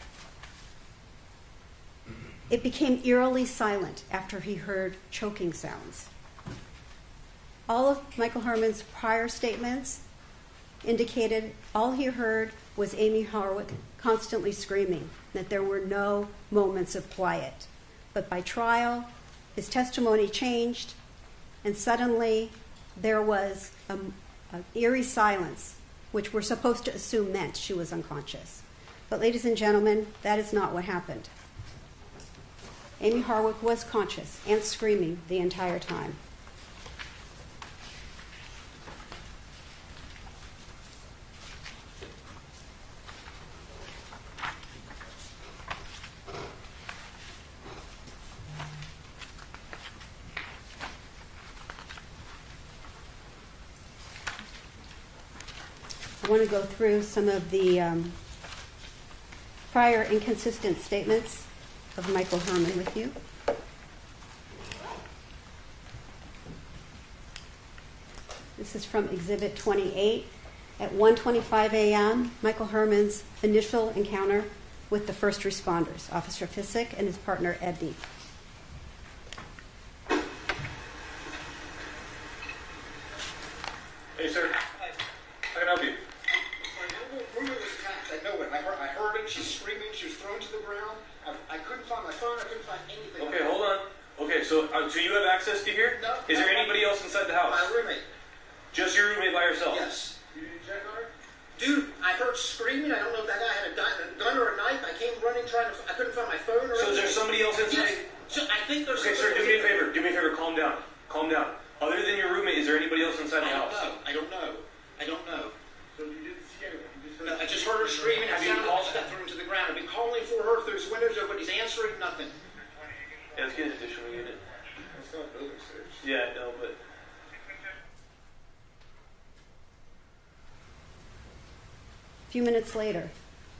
it became eerily silent after he heard choking sounds. All of Michael Herman's prior statements indicated all he heard was Amy Harwick constantly screaming, that there were no moments of quiet. But by trial, his testimony changed, and suddenly there was an eerie silence, which we're supposed to assume meant she was unconscious. But ladies and gentlemen, that is not what happened. Amy Harwick was conscious and screaming the entire time. I want to go through some of the prior inconsistent statements of Michael Herman with you. This is from Exhibit 28. At 1:25 a.m., Michael Herman's initial encounter with the first responders, Officer Fissick and his partner, Edney. Hey, sir. Hi. How can I help you? Rumor was attacked. I know it. I heard it. She's screaming. She was thrown to the ground. I couldn't find my phone. I couldn't find anything. Okay, hold on. Okay, so you have access to here? No. Is there anybody else inside the house? My roommate. Just your roommate by yourself? Yes. You didn't check on her? Dude, I heard screaming. I don't know if that guy had a gun or a knife. I came running I couldn't find my phone or So is there somebody else inside? Yes. So I think there's Okay, sir, do me a favor. Do me a favor. Calm down. Calm down. Other than your roommate, is there anybody else inside the house? I don't know. So you didn't see anyone? No, I just heard her screaming. I sounded like she got thrown to the ground. I've been calling for her through his windows. Nobody's answering. Nothing. Yeah, let's get an additional unit. It's not building search. Yeah, no, but... A few minutes later,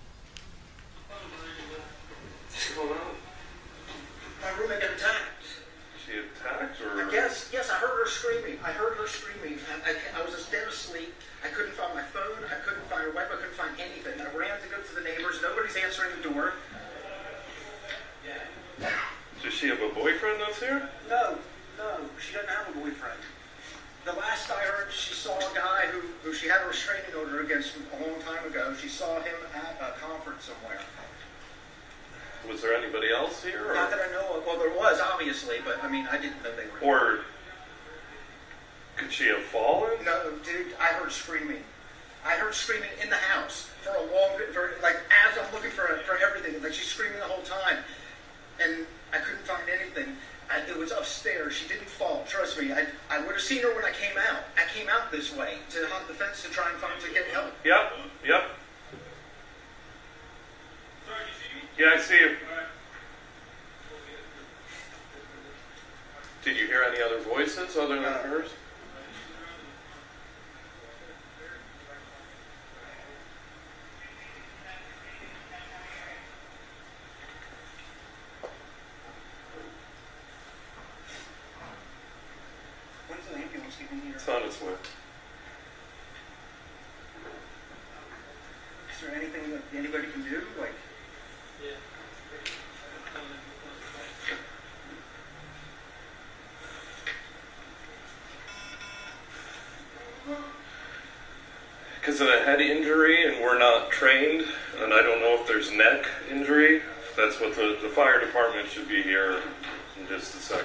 What's going on? My roommate got attacked. She attacked, or...? Yes, I heard her screaming. I was just dead asleep. I couldn't find my phone. I couldn't find her wife. I couldn't find anything. I ran to go to the neighbors. Nobody's answering the door. Does she have a boyfriend that's here? No, she doesn't have a boyfriend. The last I heard, she saw a guy who she had a restraining order against a long time ago. She saw him at a conference somewhere. Was there anybody else here? Or? Not that I know of. Well, there was, obviously, but, I mean, I didn't know they were here. Or could she have fallen? No, dude, I heard screaming. I heard screaming in the house for a long bit, like, as I'm looking for everything. Like, she's screaming the whole time. And I couldn't find anything. It was upstairs. She didn't fall. Trust me. I would have seen her when I came out. I came out this way to hunt the fence to try and to get help. Yep. Yeah, I see you. Did you hear any other voices other than hers? When's the ambulance getting here? It's on its way. Is there anything that anybody can do? Like, isn't a head injury, and we're not trained, and I don't know if there's neck injury. That's what the fire department should be here in just a second.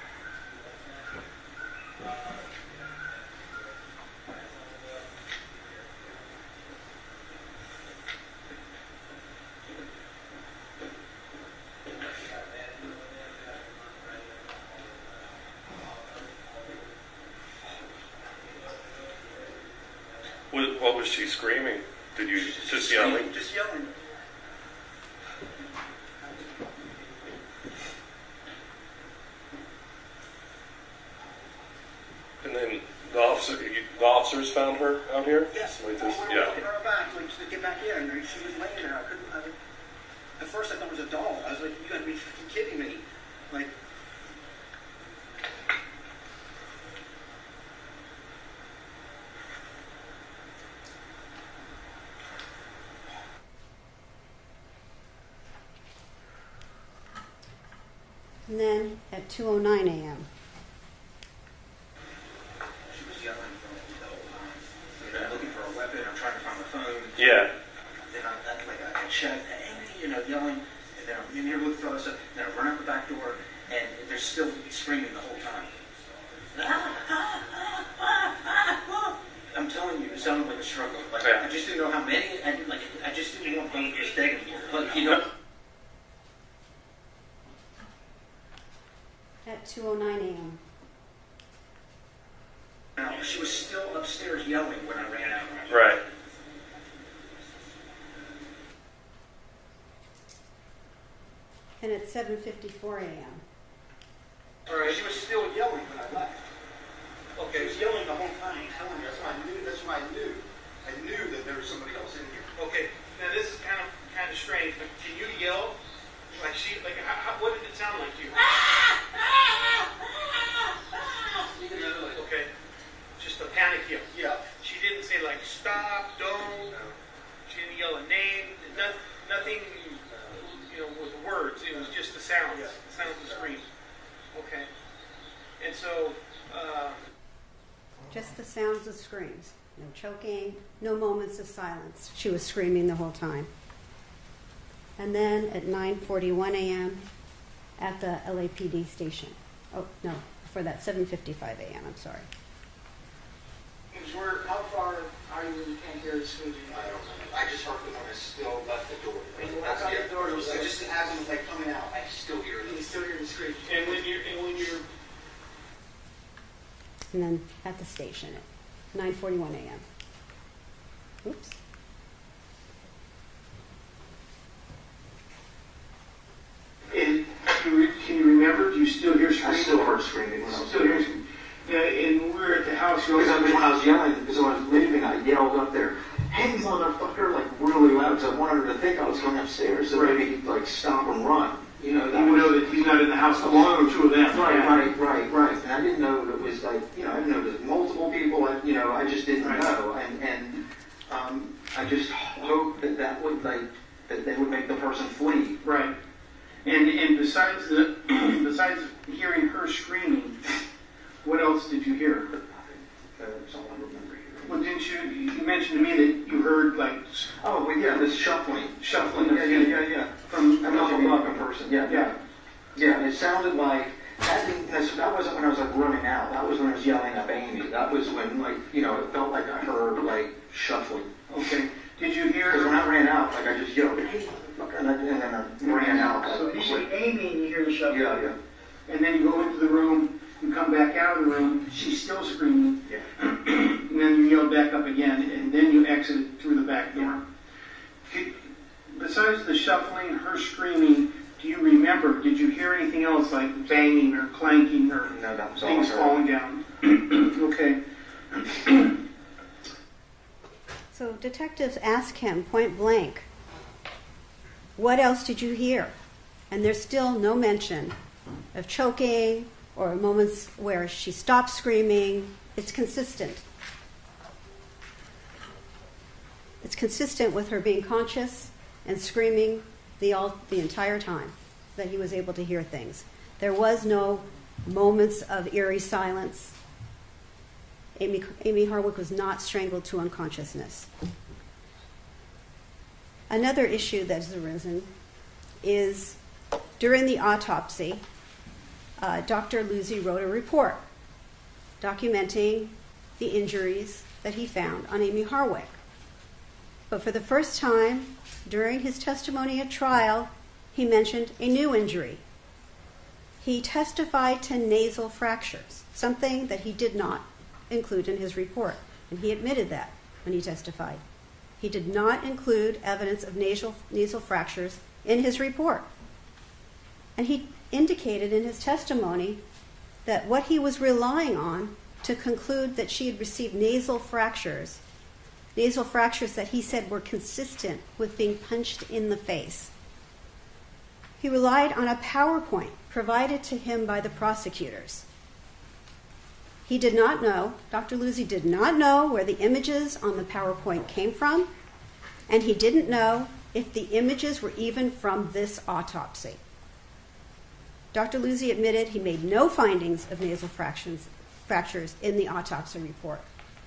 What was she screaming? Did you just yelling? Just yelling. And then the officers found her out here? Yes. Like I this? went Yeah. to her back to get back in. And she was laying there. At first I thought it was a doll. I was like, you gotta be fucking kidding me. Like, And then at 2:09 a.m. she was yelling the whole time. You know, looking for a weapon. I'm trying to find my phone. Yeah. Then I checked, Amy, yelling. And then I'm in here looking for all this stuff. Then I run out the back door, and they're still screaming the whole time. I'm telling you, it sounded like a struggle. Like, Yeah. I just didn't know how many. I just didn't want both of us dead anymore. Like, you know. At 2:09 a.m. Now, she was still upstairs yelling when I ran out. Right. And at 7:54 a.m. All right. She was still yelling when I left. Okay. She was yelling the whole time. Telling me. That's why I knew. I knew that there was somebody else in here. Okay. Now this is kind of strange. But can you yell what did it sound like to you? Okay. Just a panic yell. Yeah. She didn't say like stop, don't. No. She didn't yell a name. Nothing. With words. It was just the sounds. Yeah. The sounds of the scream. Okay. And so. Just the sounds of screams. No choking, no moments of silence. She was screaming the whole time. And then at 9:41 a.m. at the LAPD station. Oh, no, for that 7:55 a.m., I'm sorry. How far are you when you can't hear the screaming? I don't know. I just heard them when I still left the door. When you walk out the door, I just as them like coming out. I still hear it. You still hear the scream. And when you're. And then at the station at 9:41 a.m. Oops. And can you remember? Do you still hear screaming? I still heard screaming. Still hear screaming. Yeah, and we're at the house. Because when I was yelling, because when I was leaving, I yelled up there, "Hey, motherfucker!" like really loud, because I wanted her to think I was going upstairs, so maybe he'd like stop and run. Even though that he's not in the house alone, or two of them. Right. And I didn't know that it was like, I didn't know there was multiple people. I just didn't know, and I just hoped that would that they would make the person flee. Right. And besides besides hearing her screaming, what else did you hear? That's all I remember hearing. Well, didn't you mentioned to me that you heard like... Oh, well, yeah, this shuffling. Yeah. From another person. Yeah. It sounded like, that wasn't when I was like running out. That was when I was yelling up Amy. That was when it felt like I heard like shuffling. Okay. Did you hear... Because when I ran out, I just yelled, "Hey, motherfucker," and then I ran out. So you see Amy and you hear the shuffling. Yeah. And then you go into the room, you come back out of the room, she's still screaming. Yeah. And then you yell back up again, and then you exit through the back door. Besides the shuffling, her screaming, do you remember, did you hear anything else like banging or clanking or things falling down? Okay. So detectives ask him point blank, what else did you hear? And there's still no mention of choking or moments where she stopped screaming. It's consistent. It's consistent with her being conscious and screaming the entire time that he was able to hear things. There was no moments of eerie silence. Amy Harwick was not strangled to unconsciousness. Another issue that has arisen is during the autopsy, Dr. Luzzi wrote a report documenting the injuries that he found on Amy Harwick. But for the first time during his testimony at trial, he mentioned a new injury. He testified to nasal fractures, something that he did not include in his report, and he admitted that when he testified. He did not include evidence of nasal fractures in his report. And he indicated in his testimony that what he was relying on to conclude that she had received nasal fractures that he said were consistent with being punched in the face. He relied on a PowerPoint provided to him by the prosecutors. He did not know, Dr. Luzzi did not know where the images on the PowerPoint came from, and he didn't know if the images were even from this autopsy. Dr. Luzzi admitted he made no findings of nasal fractures in the autopsy report.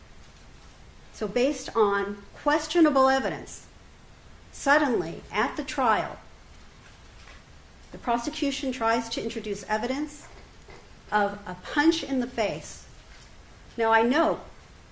So based on questionable evidence, suddenly at the trial, the prosecution tries to introduce evidence of a punch in the face. Now I know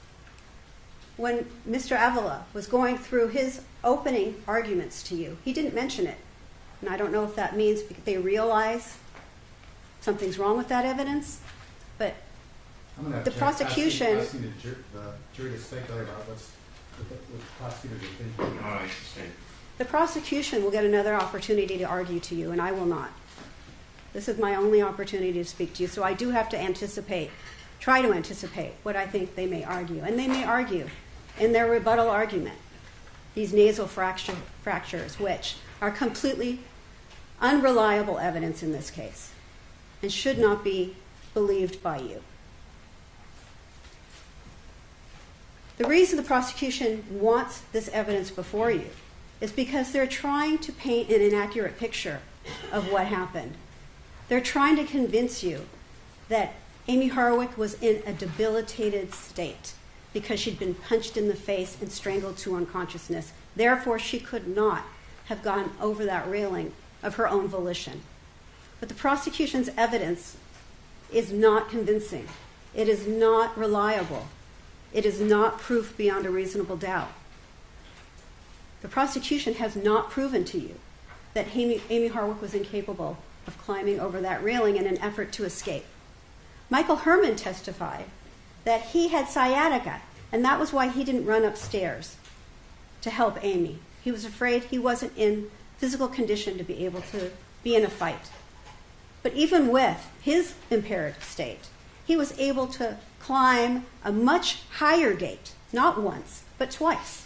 when Mr. Avila was going through his opening arguments to you, he didn't mention it. And I don't know if that means they realize something's wrong with that evidence, but the prosecution... Asking the jury to speculate about what the prosecutors are thinking. The prosecution will get another opportunity to argue to you, and I will not. This is my only opportunity to speak to you, so I do have to try to anticipate what I think they may argue. And they may argue in their rebuttal argument these nasal fractures, which are completely unreliable evidence in this case and should not be believed by you. The reason the prosecution wants this evidence before you is because they're trying to paint an inaccurate picture of what happened. They're trying to convince you that Amy Harwick was in a debilitated state because she'd been punched in the face and strangled to unconsciousness. Therefore, she could not have gone over that railing of her own volition. But the prosecution's evidence is not convincing. It is not reliable. It is not proof beyond a reasonable doubt. The prosecution has not proven to you that Amy Harwick was incapable of climbing over that railing in an effort to escape. Michael Herman testified that he had sciatica, and that was why he didn't run upstairs to help Amy. He was afraid he wasn't in physical condition to be able to be in a fight. But even with his impaired state, he was able to climb a much higher gate, not once, but twice.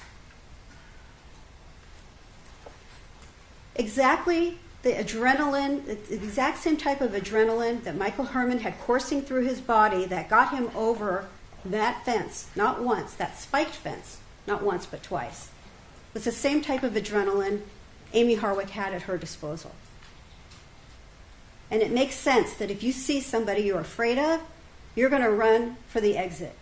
Exactly the exact same type of adrenaline that Michael Herman had coursing through his body that got him over that fence, not once, that spiked fence, not once but twice, was the same type of adrenaline Amy Harwick had at her disposal. And it makes sense that if you see somebody you're afraid of, you're going to run for the exit.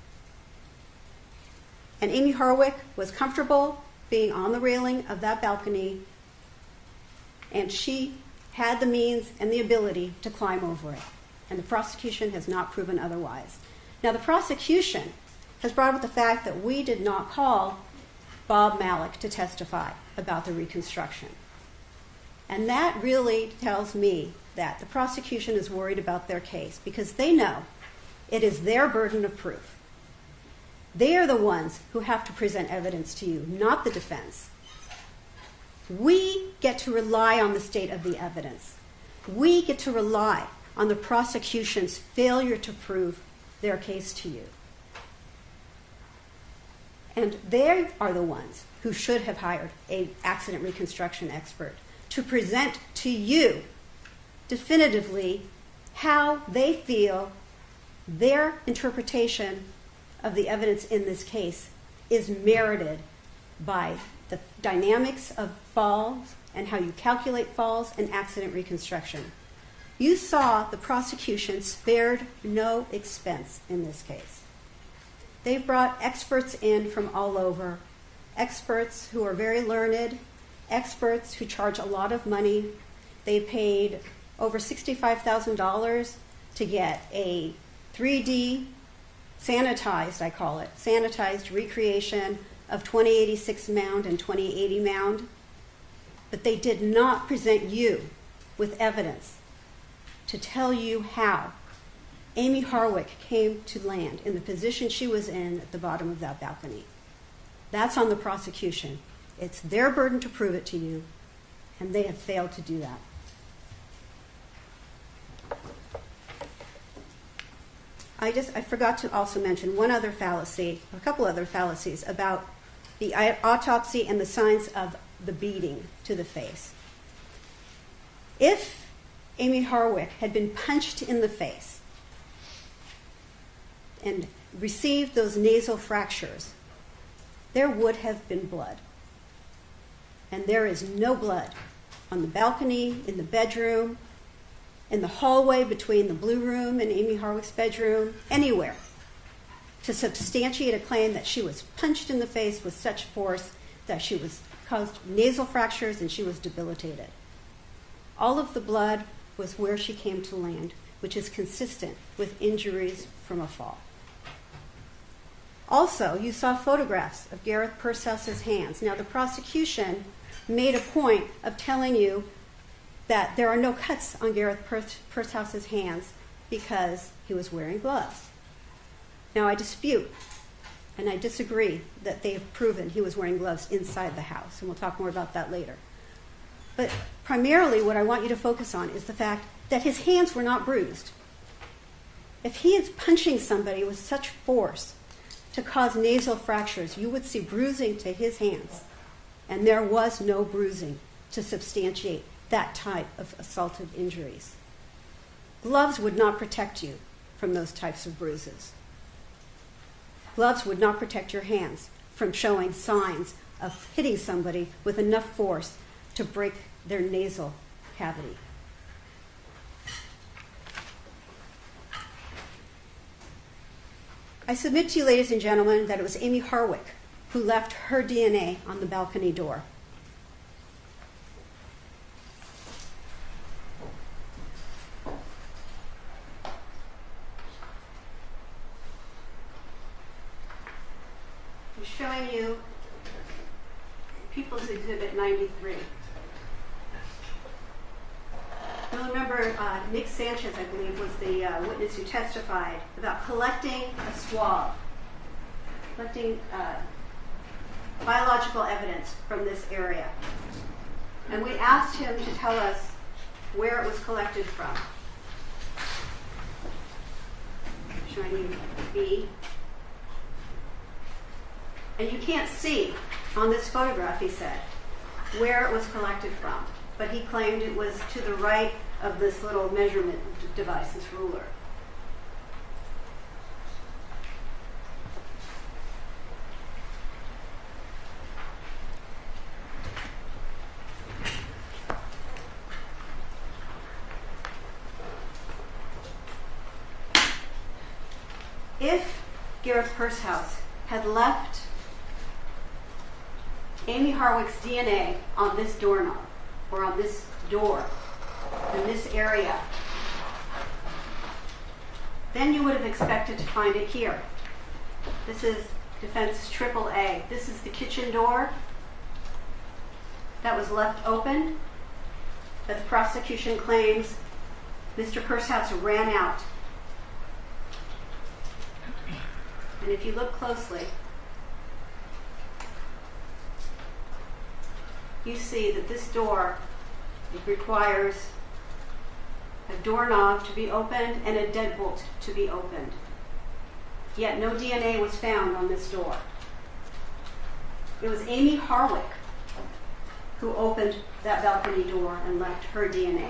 And Amy Harwick was comfortable being on the railing of that balcony, and she had the means and the ability to climb over it. And the prosecution has not proven otherwise. Now, the prosecution has brought up the fact that we did not call Bob Malik to testify about the reconstruction. And that really tells me that the prosecution is worried about their case because they know it is their burden of proof. They are the ones who have to present evidence to you, not the defense. We get to rely on the state of the evidence. We get to rely on the prosecution's failure to prove their case to you. And they are the ones who should have hired an accident reconstruction expert to present to you definitively how they feel their interpretation of the evidence in this case is merited by the dynamics of falls and how you calculate falls and accident reconstruction. You saw the prosecution spared no expense in this case. They've brought experts in from all over, experts who are very learned, experts who charge a lot of money. They paid over $65,000 to get a 3D sanitized, I call it, sanitized recreation of 2086 mound and 2080 mound. But they did not present you with evidence to tell you how Amy Harwick came to land in the position she was in at the bottom of that balcony. That's on the prosecution. It's their burden to prove it to you, and they have failed to do that. I forgot to also mention one other fallacy, a couple other fallacies about the autopsy and the signs of the beating to the face. If Amy Harwick had been punched in the face and received those nasal fractures, there would have been blood. And there is no blood on the balcony, in the bedroom, in the hallway between the blue room and Amy Harwick's bedroom, anywhere, to substantiate a claim that she was punched in the face with such force that she caused nasal fractures and she was debilitated. All of the blood was where she came to land, which is consistent with injuries from a fall. Also, you saw photographs of Gareth Pursehouse's hands. Now, the prosecution made a point of telling you that there are no cuts on Gareth Pursehouse's hands because he was wearing gloves. Now, I dispute and I disagree that they have proven he was wearing gloves inside the house, and we'll talk more about that later. But primarily what I want you to focus on is the fact that his hands were not bruised. If he is punching somebody with such force to cause nasal fractures, you would see bruising to his hands, and there was no bruising to substantiate that type of assaultive injuries. Gloves would not protect you from those types of bruises. Gloves would not protect your hands from showing signs of hitting somebody with enough force to break their nasal cavity. I submit to you, ladies and gentlemen, that it was Amy Harwick who left her DNA on the balcony door. I'm showing you People's Exhibit 93. You'll remember Nick Sanchez, I believe, was the witness who testified about collecting a swab, collecting biological evidence from this area. And we asked him to tell us where it was collected from. I'm showing you B. And you can't see on this photograph, he said, where it was collected from. But he claimed it was to the right of this little measurement device, this ruler. If Gareth Purshouse had left Amy Harwick's DNA on this doorknob, or on this door, in this area, then you would have expected to find it here. This is defense AAA. This is the kitchen door that was left open, that the prosecution claims Mr. Purshouse ran out. And if you look closely, you see that this door, it requires a doorknob to be opened and a deadbolt to be opened. Yet no DNA was found on this door. It was Amy Harwick who opened that balcony door and left her DNA.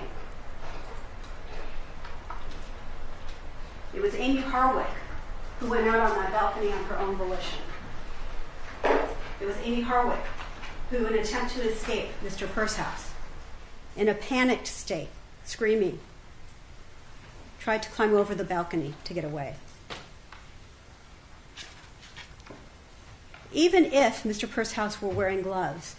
It was Amy Harwick who went out on that balcony on her own volition. It was Amy Harwick who, in an attempt to escape Mr. Purshouse, in a panicked state, screaming, tried to climb over the balcony to get away. even if Mr. Pershouse were wearing gloves,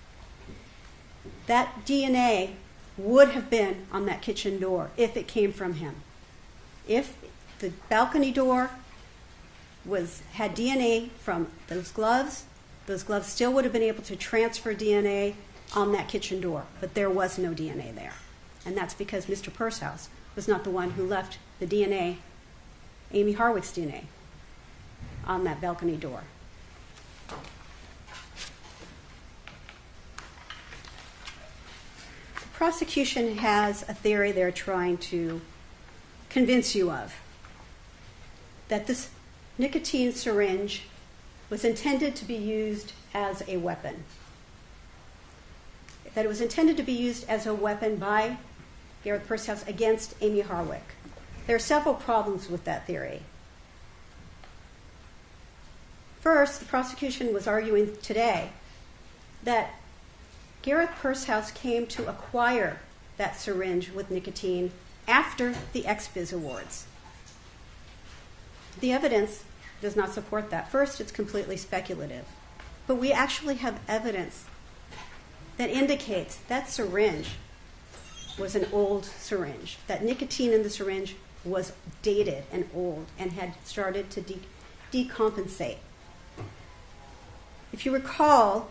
that DNA would have been on that kitchen door if it came from him. If the balcony door had DNA from those gloves still would have been able to transfer DNA on that kitchen door, but there was no DNA there. And that's because Mr. Pershouse was not the one who left the DNA, Amy Harwick's DNA, on that balcony door. The prosecution has a theory they're trying to convince you of, that this nicotine syringe was intended to be used as a weapon. That it was intended to be used as a weapon by Gareth Pershouse against Amy Harwick. There are several problems with that theory. First, the prosecution was arguing today that Gareth Pershouse came to acquire that syringe with nicotine after the XBiz Awards. The evidence does not support that. First, it's completely speculative. But we actually have evidence that indicates that syringe was an old syringe, that nicotine in the syringe was dated and old and had started to decompensate. If you recall,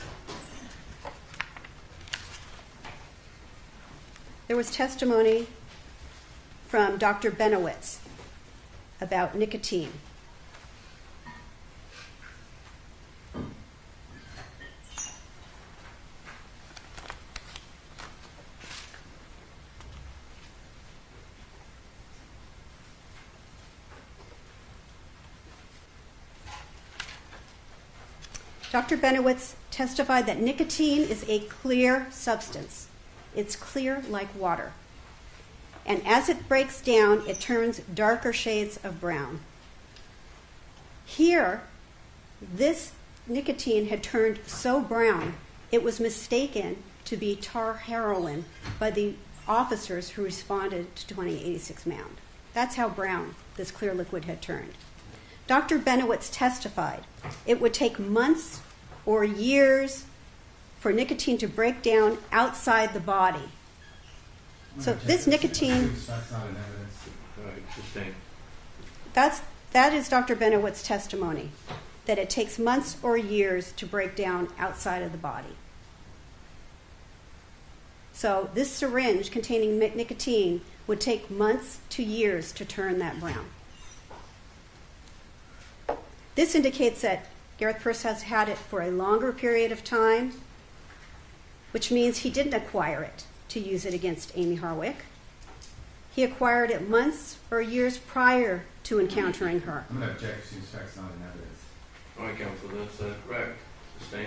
there was testimony from Dr. Benowitz about nicotine. Dr. Benowitz testified that nicotine is a clear substance. It's clear like water. And as it breaks down, it turns darker shades of brown. Here, this nicotine had turned so brown, it was mistaken to be tar heroin by the officers who responded to 2086 Mound. That's how brown this clear liquid had turned. Dr. Benowitz testified it would take months or years for nicotine to break down outside the body. So this nicotine, That's not an evidence. Interesting. that is Dr. Benowitz's testimony, that it takes months or years to break down outside of the body. So this syringe containing nicotine would take months to years to turn that brown. This indicates that Gareth Pershouse had it for a longer period of time, which means he didn't acquire it to use it against Amy Harwick. He acquired it months or years prior to encountering her. I'm going to object to that's not an evidence. All right, counsel, that's correct. Sustained.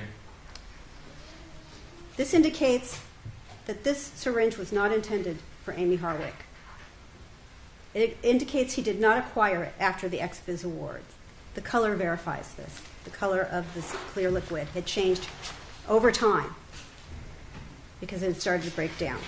This indicates that this syringe was not intended for Amy Harwick. It indicates he did not acquire it after the XBiz Awards. The color verifies this. The color of this clear liquid had changed over time because it had started to break down.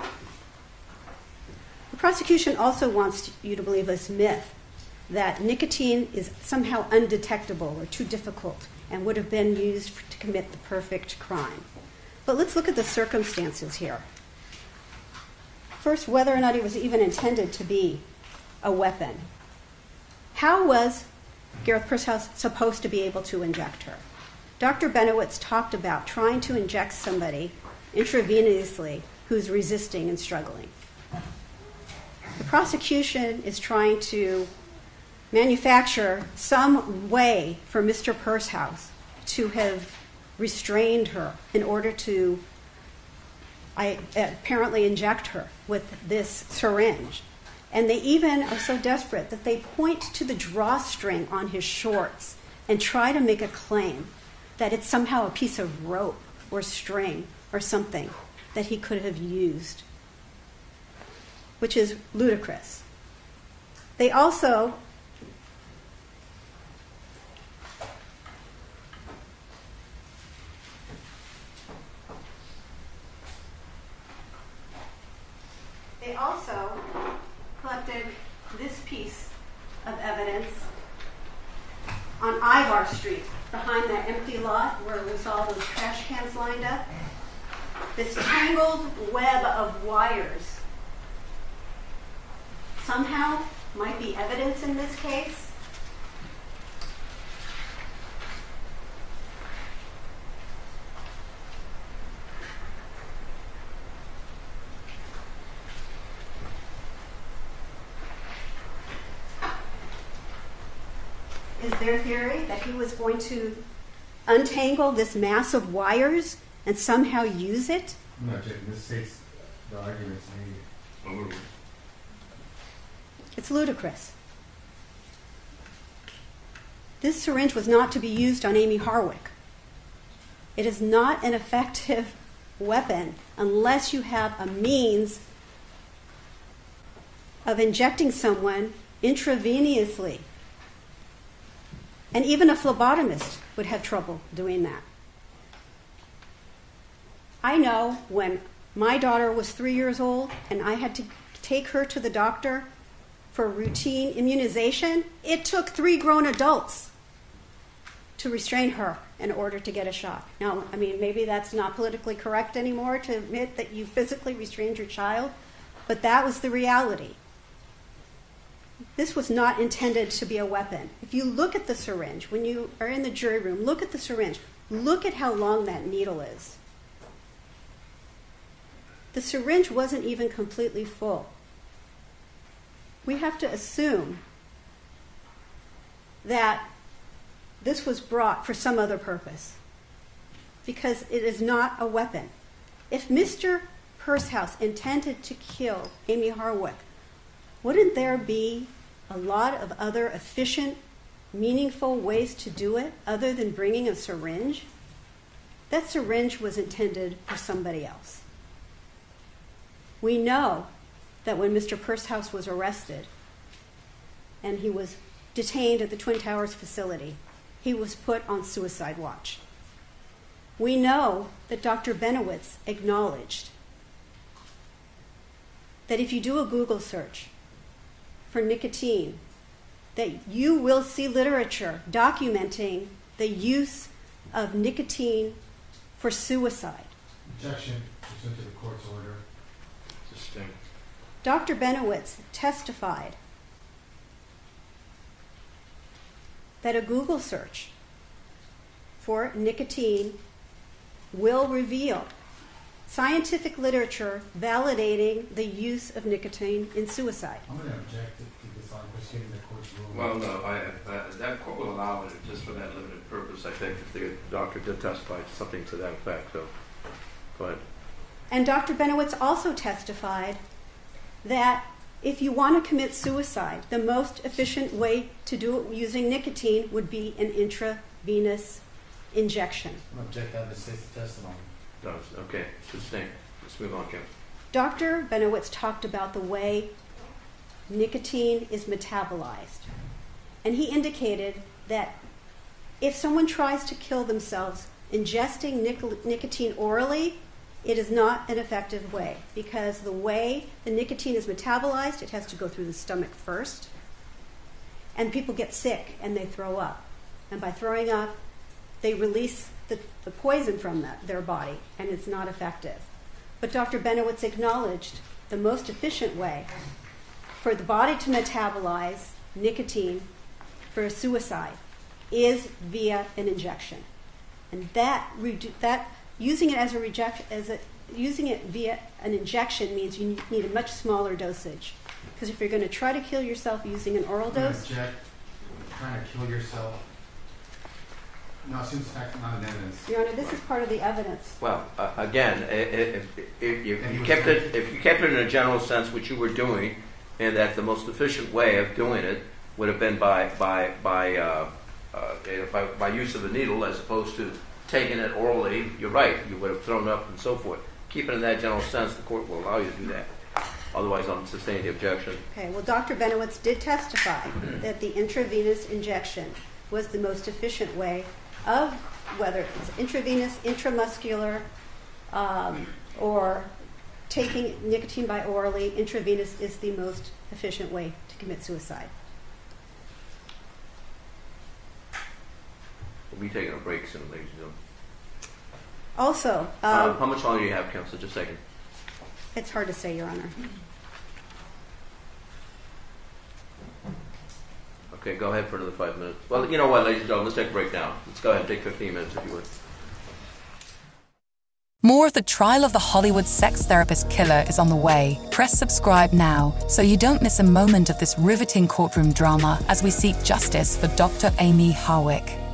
The prosecution also wants you to believe this myth that nicotine is somehow undetectable or too difficult and would have been used to commit the perfect crime. But let's look at the circumstances here. First, whether or not it was even intended to be a weapon. How was Gareth Pershouse supposed to be able to inject her? Dr. Benowitz talked about trying to inject somebody intravenously who's resisting and struggling. The prosecution is trying to manufacture some way for Mr. Pershouse to have restrained her in order to apparently inject her with this syringe. And they even are so desperate that they point to the drawstring on his shorts and try to make a claim that it's somehow a piece of rope or string or something that he could have used, which is ludicrous. They also collected this piece of evidence on Ivar Street behind that empty lot where we saw those trash cans lined up. This tangled web of wires somehow might be evidence in this case. Is their theory that he was going to untangle this mass of wires and somehow use it? No, Jake, in this case, the argument's made. It's ludicrous. This syringe was not to be used on Amy Harwick. It is not an effective weapon unless you have a means of injecting someone intravenously. And even a phlebotomist would have trouble doing that. I know when my daughter was 3 years old and I had to take her to the doctor for routine immunization, it took 3 grown adults to restrain her in order to get a shot. Now, I mean, maybe that's not politically correct anymore to admit that you physically restrained your child, but that was the reality. This was not intended to be a weapon. If you look at the syringe, when you are in the jury room, look at the syringe. Look at how long that needle is. The syringe wasn't even completely full. We have to assume that this was brought for some other purpose because it is not a weapon. If Mr. Pershouse intended to kill Amy Harwick, wouldn't there be a lot of other efficient, meaningful ways to do it other than bringing a syringe? That syringe was intended for somebody else. We know that when Mr. Pershouse was arrested and he was detained at the Twin Towers facility, he was put on suicide watch. We know that Dr. Benowitz acknowledged that if you do a Google search for nicotine, that you will see literature documenting the use of nicotine for suicide. Objection pursuant to the court's order. Sustained. Dr. Benowitz testified that a Google search for nicotine will reveal scientific literature validating the use of nicotine in suicide. I'm going to object to this on proceeding the court's ruling. Well, no, that court will allow it just for that limited purpose. I think if the doctor did testify to something to that effect. So, go ahead. And Dr. Benowitz also testified that if you want to commit suicide, the most efficient way to do it using nicotine would be an intravenous injection. I'm going to object that this state's testimony. Does. Okay, sustained. Let's move on, Kim. Dr. Benowitz talked about the way nicotine is metabolized. And he indicated that if someone tries to kill themselves ingesting nicotine orally, it is not an effective way because the way the nicotine is metabolized, it has to go through the stomach first. And people get sick and they throw up. And by throwing up, they release the poison from their body, and it's not effective. But Dr. Benowitz acknowledged the most efficient way for the body to metabolize nicotine for a suicide is via an injection. And that using it via an injection means you need a much smaller dosage. Because if you're going to try to kill yourself using an oral dose, trying to kill yourself. No, it seems fact not an evidence. Your Honor, this is part of the evidence. Well, again, if you kept it in a general sense, which you were doing, and that the most efficient way of doing it would have been by use of a needle as opposed to taking it orally, you're right. You would have thrown up and so forth. Keep it in that general sense, the court will allow you to do that. Otherwise, I'm sustaining the objection. Okay, well, Dr. Benowitz did testify that the intravenous injection was the most efficient way of whether it's intravenous, intramuscular, or taking nicotine by orally. Intravenous is the most efficient way to commit suicide. be taking a break soon, ladies and gentlemen. Also, how much longer do you have, Counsel? Just a second. it's hard to say, Your Honor. Okay, go ahead for another 5 minutes. Well, you know what, ladies and gentlemen, let's take a break now. Let's go ahead and take 15 minutes if you would. More of the trial of the Hollywood sex therapist killer is on the way. Press subscribe now so you don't miss a moment of this riveting courtroom drama as we seek justice for Dr. Amy Harwick.